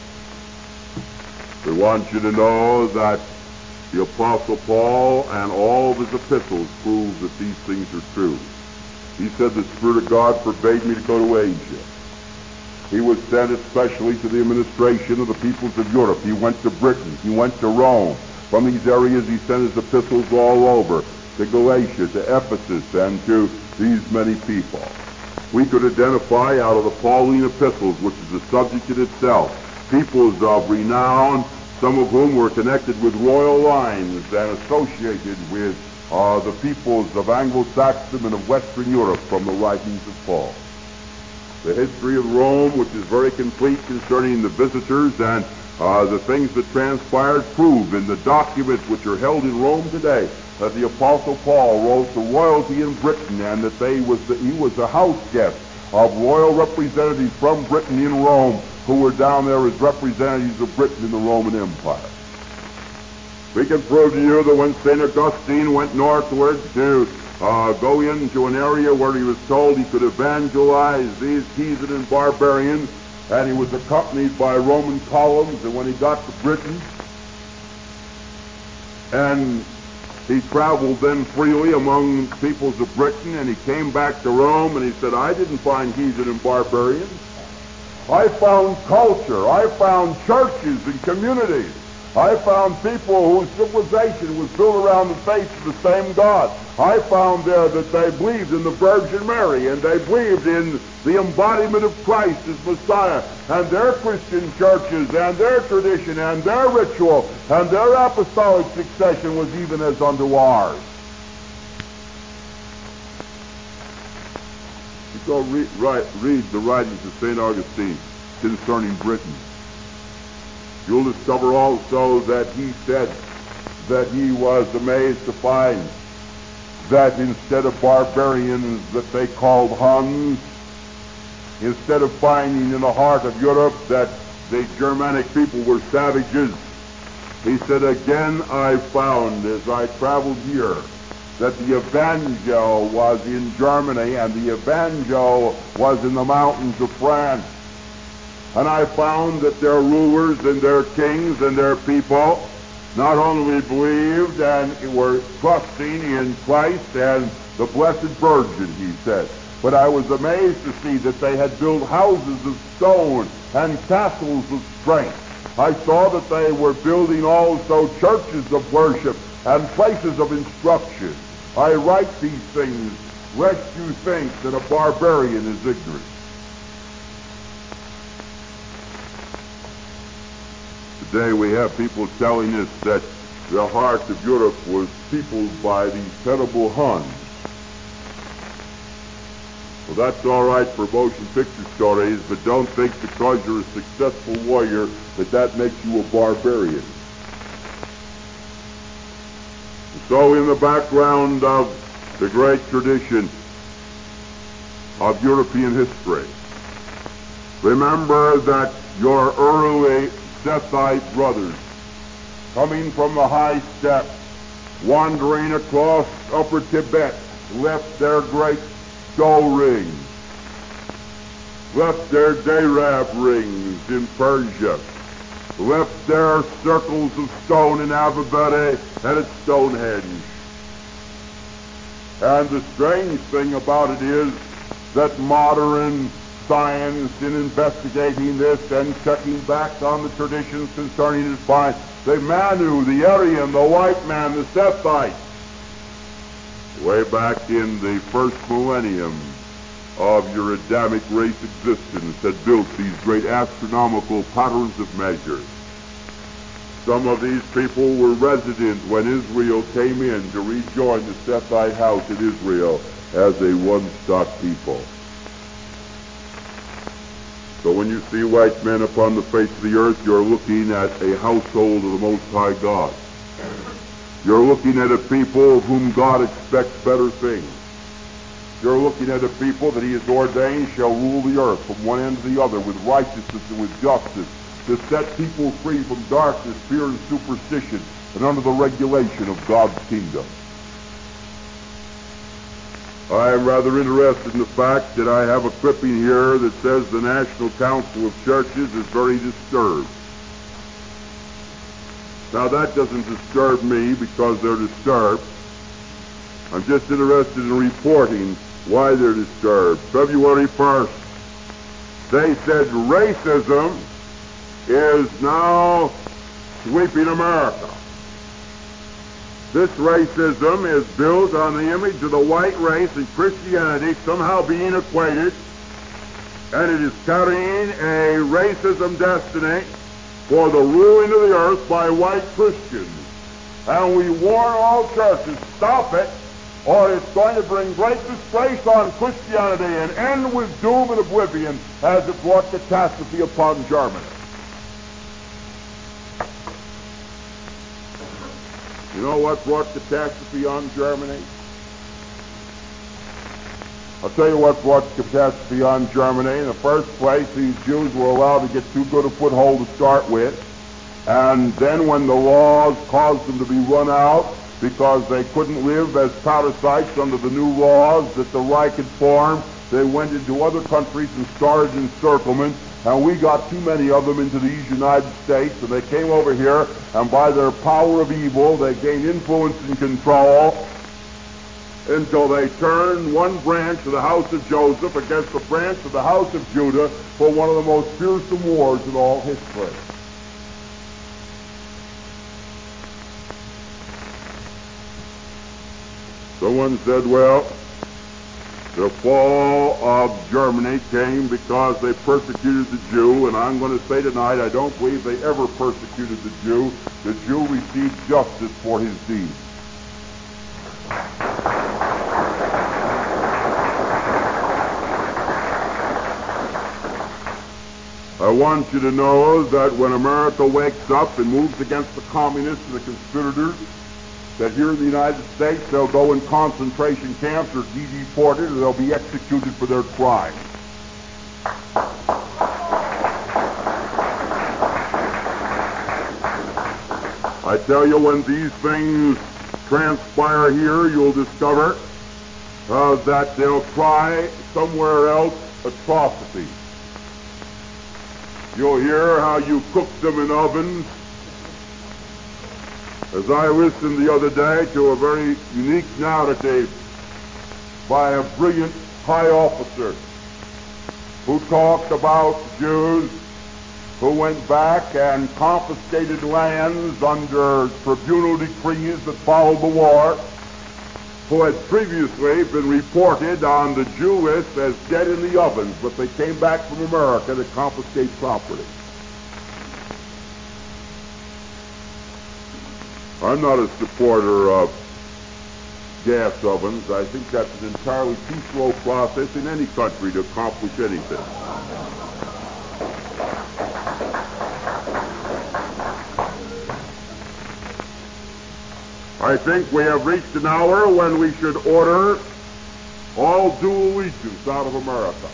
we want you to know that the Apostle Paul and all of his epistles prove that these things are true. He said the Spirit of God forbade me to go to Asia. He was sent especially to the administration of the peoples of Europe. He went to Britain. He went to Rome. From these areas he sent his epistles all over, to Galatia, to Ephesus, and to these many people. We could identify out of the Pauline epistles, which is a subject in itself, peoples of renown, some of whom were connected with royal lines and associated with uh, the peoples of Anglo-Saxon and of Western Europe from the writings of Paul. The history of Rome, which is very complete concerning the visitors and uh, the things that transpired, prove in the documents which are held in Rome today that the Apostle Paul wrote to royalty in Britain, and that they was the, he was a house guest of royal representatives from Britain in Rome, who were down there as representatives of Britain in the Roman Empire. We can prove to you that when Saint Augustine went northward to uh, go into an area where he was told he could evangelize these heathen and barbarians, and he was accompanied by Roman columns, and when he got to Britain, and he traveled then freely among peoples of Britain, and he came back to Rome, and he said, I didn't find heathen and barbarians. I found culture. I found churches and communities. I found people whose civilization was built around the faith of the same God. I found there that they believed in the Virgin Mary, and they believed in the embodiment of Christ as Messiah, and their Christian churches, and their tradition, and their ritual, and their apostolic succession was even as unto ours. Go read, write, read the writings of Saint Augustine concerning Britain. You'll discover also that he said that he was amazed to find that instead of barbarians that they called Huns, instead of finding in the heart of Europe that the Germanic people were savages, he said, again I found as I traveled here that the Evangel was in Germany and the Evangel was in the mountains of France. And I found that their rulers and their kings and their people not only believed and were trusting in Christ and the Blessed Virgin, he said, but I was amazed to see that they had built houses of stone and castles of strength. I saw that they were building also churches of worship and places of instruction. I write these things lest you think that a barbarian is ignorant. Today we have people telling us that the heart of Europe was peopled by these terrible Huns. Well, that's all right for motion picture stories, but don't think because you're a successful warrior that that makes you a barbarian. And so in the background of the great tradition of European history, remember that your early Sethite brothers, coming from the high steppes, wandering across upper Tibet, left their great skull rings, left their Darab rings in Persia, left their circles of stone in Abu Dhabi and at Stonehenge. And the strange thing about it is that modern science, in investigating this and checking back on the traditions concerning it, finds the Manu, the Aryan, the white man, the Sethite, way back in the first millennium of your Adamic race existence, had built these great astronomical patterns of measure. Some of these people were resident when Israel came in to rejoin the Sethite house in Israel as a one-stock people. So when you see white men upon the face of the earth, you're looking at a household of the Most High God. You're looking at a people of whom God expects better things. You're looking at a people that he has ordained shall rule the earth from one end to the other with righteousness and with justice, to set people free from darkness, fear, and superstition, and under the regulation of God's kingdom. I am rather interested in the fact that I have a clipping here that says the National Council of Churches is very disturbed. Now that doesn't disturb me because they're disturbed. I'm just interested in reporting why they're disturbed. February first, they said racism is now sweeping America. This racism is built on the image of the white race and Christianity somehow being equated, and it is carrying a racism destiny for the ruling of the earth by white Christians. And we warn all churches, stop it, or it's going to bring great disgrace on Christianity and end with doom and oblivion as it brought catastrophe upon Germany. You know what brought catastrophe on Germany? I'll tell you what brought catastrophe on Germany. In the first place, these Jews were allowed to get too good a foothold to start with. And then when the laws caused them to be run out because they couldn't live as parasites under the new laws that the Reich had formed, they went into other countries and started encirclement. And we got too many of them into these United States, and they came over here, and by their power of evil, they gained influence and control until they turned one branch of the house of Joseph against the branch of the house of Judah for one of the most fearsome wars in all history. Someone said, well, the fall of Germany came because they persecuted the Jew, and I'm going to say tonight, I don't believe they ever persecuted the Jew. The Jew received justice for his deeds. want you to know that when America wakes up and moves against the communists and the conspirators, that here in the United States they'll go in concentration camps or be deported or they'll be executed for their crimes. I tell you, when these things transpire here, you'll discover uh, that they'll try somewhere else atrocities. You'll hear how you cook them in ovens. As I listened the other day to a very unique narrative by a brilliant high officer who talked about Jews who went back and confiscated lands under tribunal decrees that followed the war, who had previously been reported on the Jew list as dead in the ovens, but they came back from America to confiscate property. I'm not a supporter of gas ovens. I think that's an entirely too slow process in any country to accomplish anything. I think we have reached an hour when we should order all dual allegiance out of America.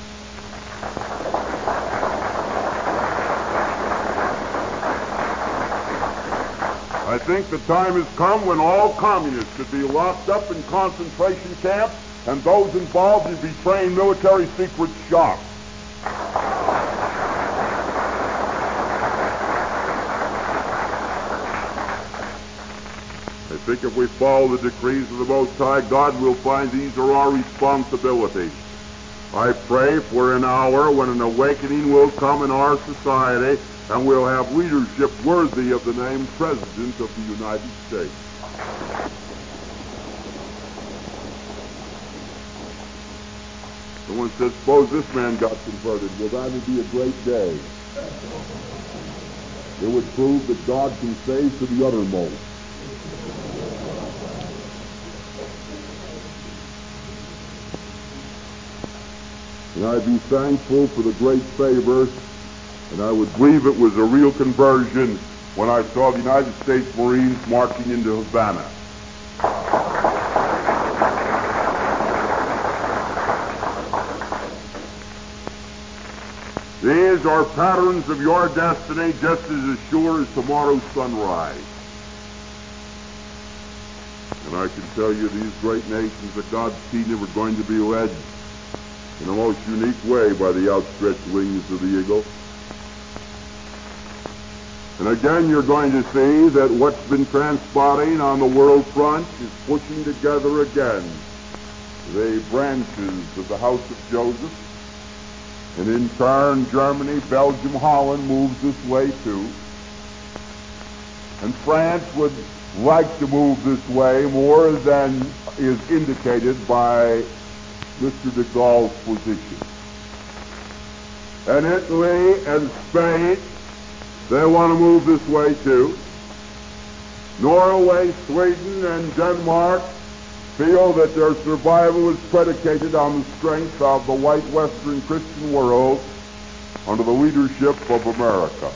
I think the time has come when all communists should be locked up in concentration camps and those involved in betraying military secrets shot. I think if we follow the decrees of the Most High God, we'll find these are our responsibilities. I pray for an hour when an awakening will come in our society and we'll have leadership worthy of the name President of the United States. Someone said, suppose this man got converted. Well, that would be a great day. It would prove that God can save to the uttermost. And I'd be thankful for the great favor, and I would believe it was a real conversion when I saw the United States Marines marching into Havana. These are patterns of your destiny, just as sure as tomorrow's sunrise. And I can tell you these great nations of God's kingdom are going to be led in a most unique way by the outstretched wings of the eagle. And again, you're going to see that what's been transpiring on the world front is pushing together again the branches of the house of Joseph. And in turn, Germany, Belgium, Holland moves this way too. And France would like to move this way more than is indicated by Mister de Gaulle's position. And Italy and Spain, they want to move this way too. Norway, Sweden, and Denmark feel that their survival is predicated on the strength of the white Western Christian world under the leadership of America.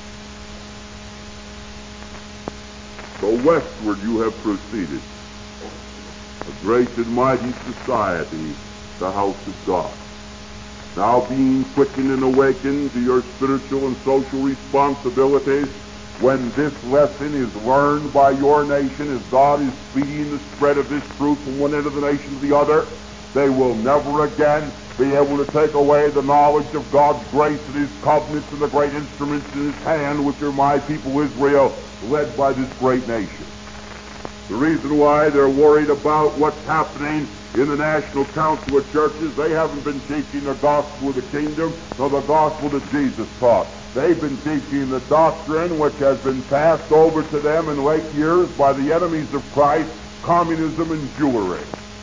So westward you have proceeded, a great and mighty society, the house of God, now being quickened and awakened to your spiritual and social responsibilities. When this lesson is learned by your nation, as God is speeding the spread of this truth from one end of the nation to the other, they will never again be able to take away the knowledge of God's grace and His covenants and the great instruments in His hand, which are my people Israel, led by this great nation. The reason why they're worried about what's happening in the National Council of Churches, they haven't been teaching the gospel of the kingdom, nor the gospel that Jesus taught. They've been teaching the doctrine which has been passed over to them in late years by the enemies of Christ, communism and Jewry.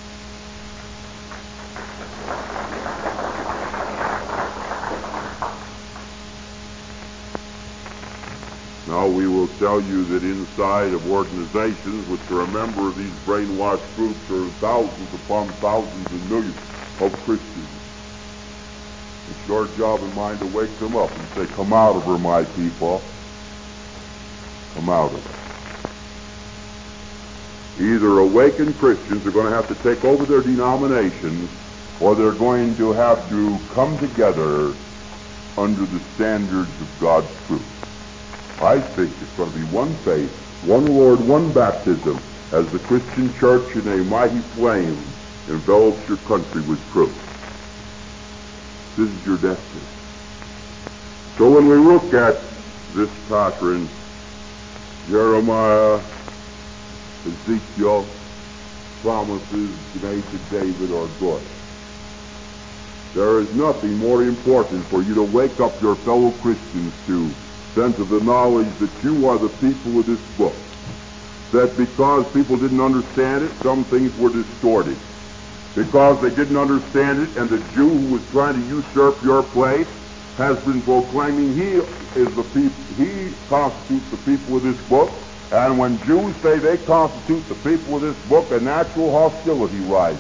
Now we will tell you that inside of organizations which are a member of these brainwashed groups are thousands upon thousands and millions of Christians. It's your job and mine to wake them up and say, come out of her, my people. Come out of her. Either awakened Christians are going to have to take over their denominations, or they're going to have to come together under the standards of God's truth. I think it's going to be one faith, one Lord, one baptism, as the Christian church in a mighty flame envelops your country with truth. This is your destiny. So when we look at this pattern, Jeremiah, Ezekiel, promises made to David are good. There is nothing more important for you to wake up your fellow Christians to than to the knowledge that you are the people of this book. That because people didn't understand it, some things were distorted. Because they didn't understand it, and the Jew who was trying to usurp your place has been proclaiming he is the people, he constitutes the people of this book. And when Jews say they constitute the people of this book, a natural hostility rises.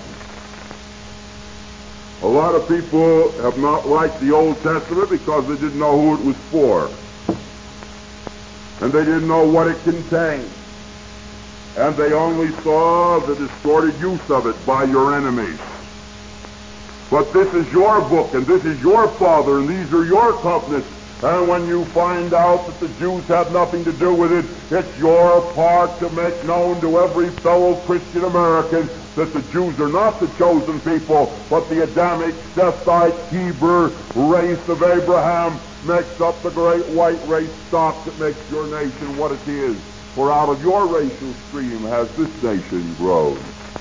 A lot of people have not liked the Old Testament because they didn't know who it was for. And they didn't know what it contained. And they only saw the distorted use of it by your enemies. But this is your book, and this is your Father, and these are your covenants. And when you find out that the Jews have nothing to do with it, it's your part to make known to every fellow Christian American that the Jews are not the chosen people, but the Adamic, Sethite, Hebrew race of Abraham makes up the great white race stock that makes your nation what it is. For out of your racial stream has this nation grown.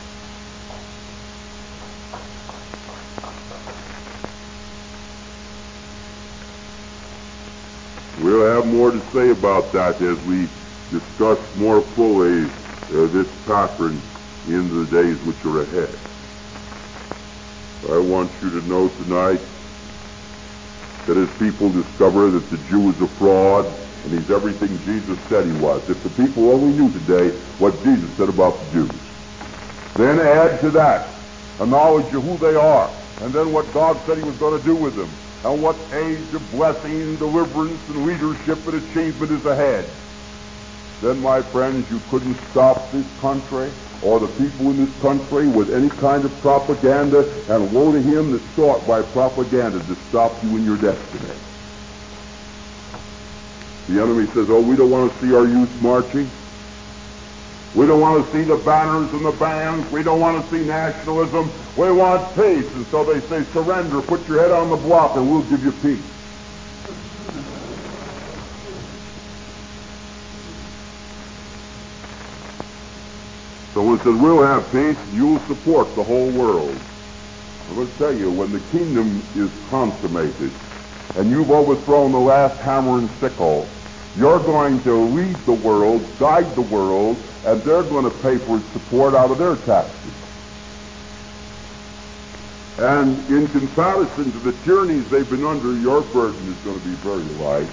We'll have more to say about that as we discuss more fully uh, this pattern in the days which are ahead. I want you to know tonight that as people discover that the Jew is a fraud and he's everything Jesus said he was, if the people only knew today what Jesus said about the Jews, then add to that a knowledge of who they are, and then what God said he was going to do with them, and what age of blessing, deliverance, and leadership and achievement is ahead, then, my friends, you couldn't stop this country or the people in this country with any kind of propaganda, and woe to him that sought by propaganda to stop you in your destiny. The enemy says, oh, we don't want to see our youth marching. We don't want to see the banners and the bands. We don't want to see nationalism. We want peace. And so they say, surrender, put your head on the block, and we'll give you peace. Someone says, we'll have peace, you'll support the whole world. I'm going to tell you, when the kingdom is consummated, and you've overthrown the last hammer and sickle, you're going to lead the world, guide the world, and they're going to pay for its support out of their taxes. And in comparison to the tyrannies they've been under, your burden is going to be very light.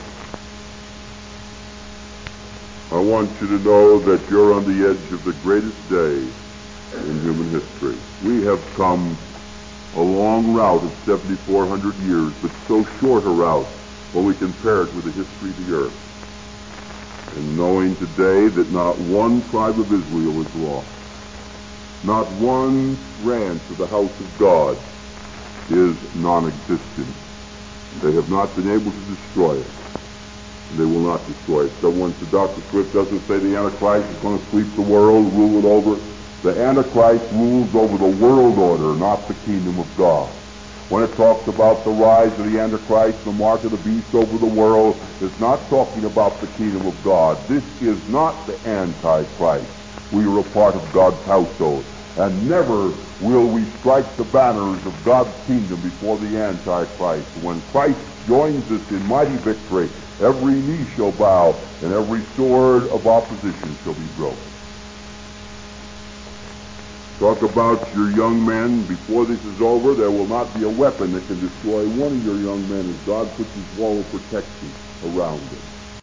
I want you to know that you're on the edge of the greatest day in human history. We have come a long route of seventy-four hundred years, but so short a route when we compare it with the history of the earth. And knowing today that not one tribe of Israel is lost, not one branch of the house of God is non-existent. They have not been able to destroy it. They will not destroy it. Someone said, Doctor Swift doesn't say the Antichrist is going to sweep the world, rule it over. The Antichrist rules over the world order, not the kingdom of God. When it talks about the rise of the Antichrist, the mark of the beast over the world, it's not talking about the kingdom of God. This is not the Antichrist. We are a part of God's household. And never will we strike the banners of God's kingdom before the Antichrist. When Christ joins us in mighty victory, every knee shall bow, and every sword of opposition shall be broken. Talk about your young men. Before this is over, there will not be a weapon that can destroy one of your young men as God puts his wall of protection around them.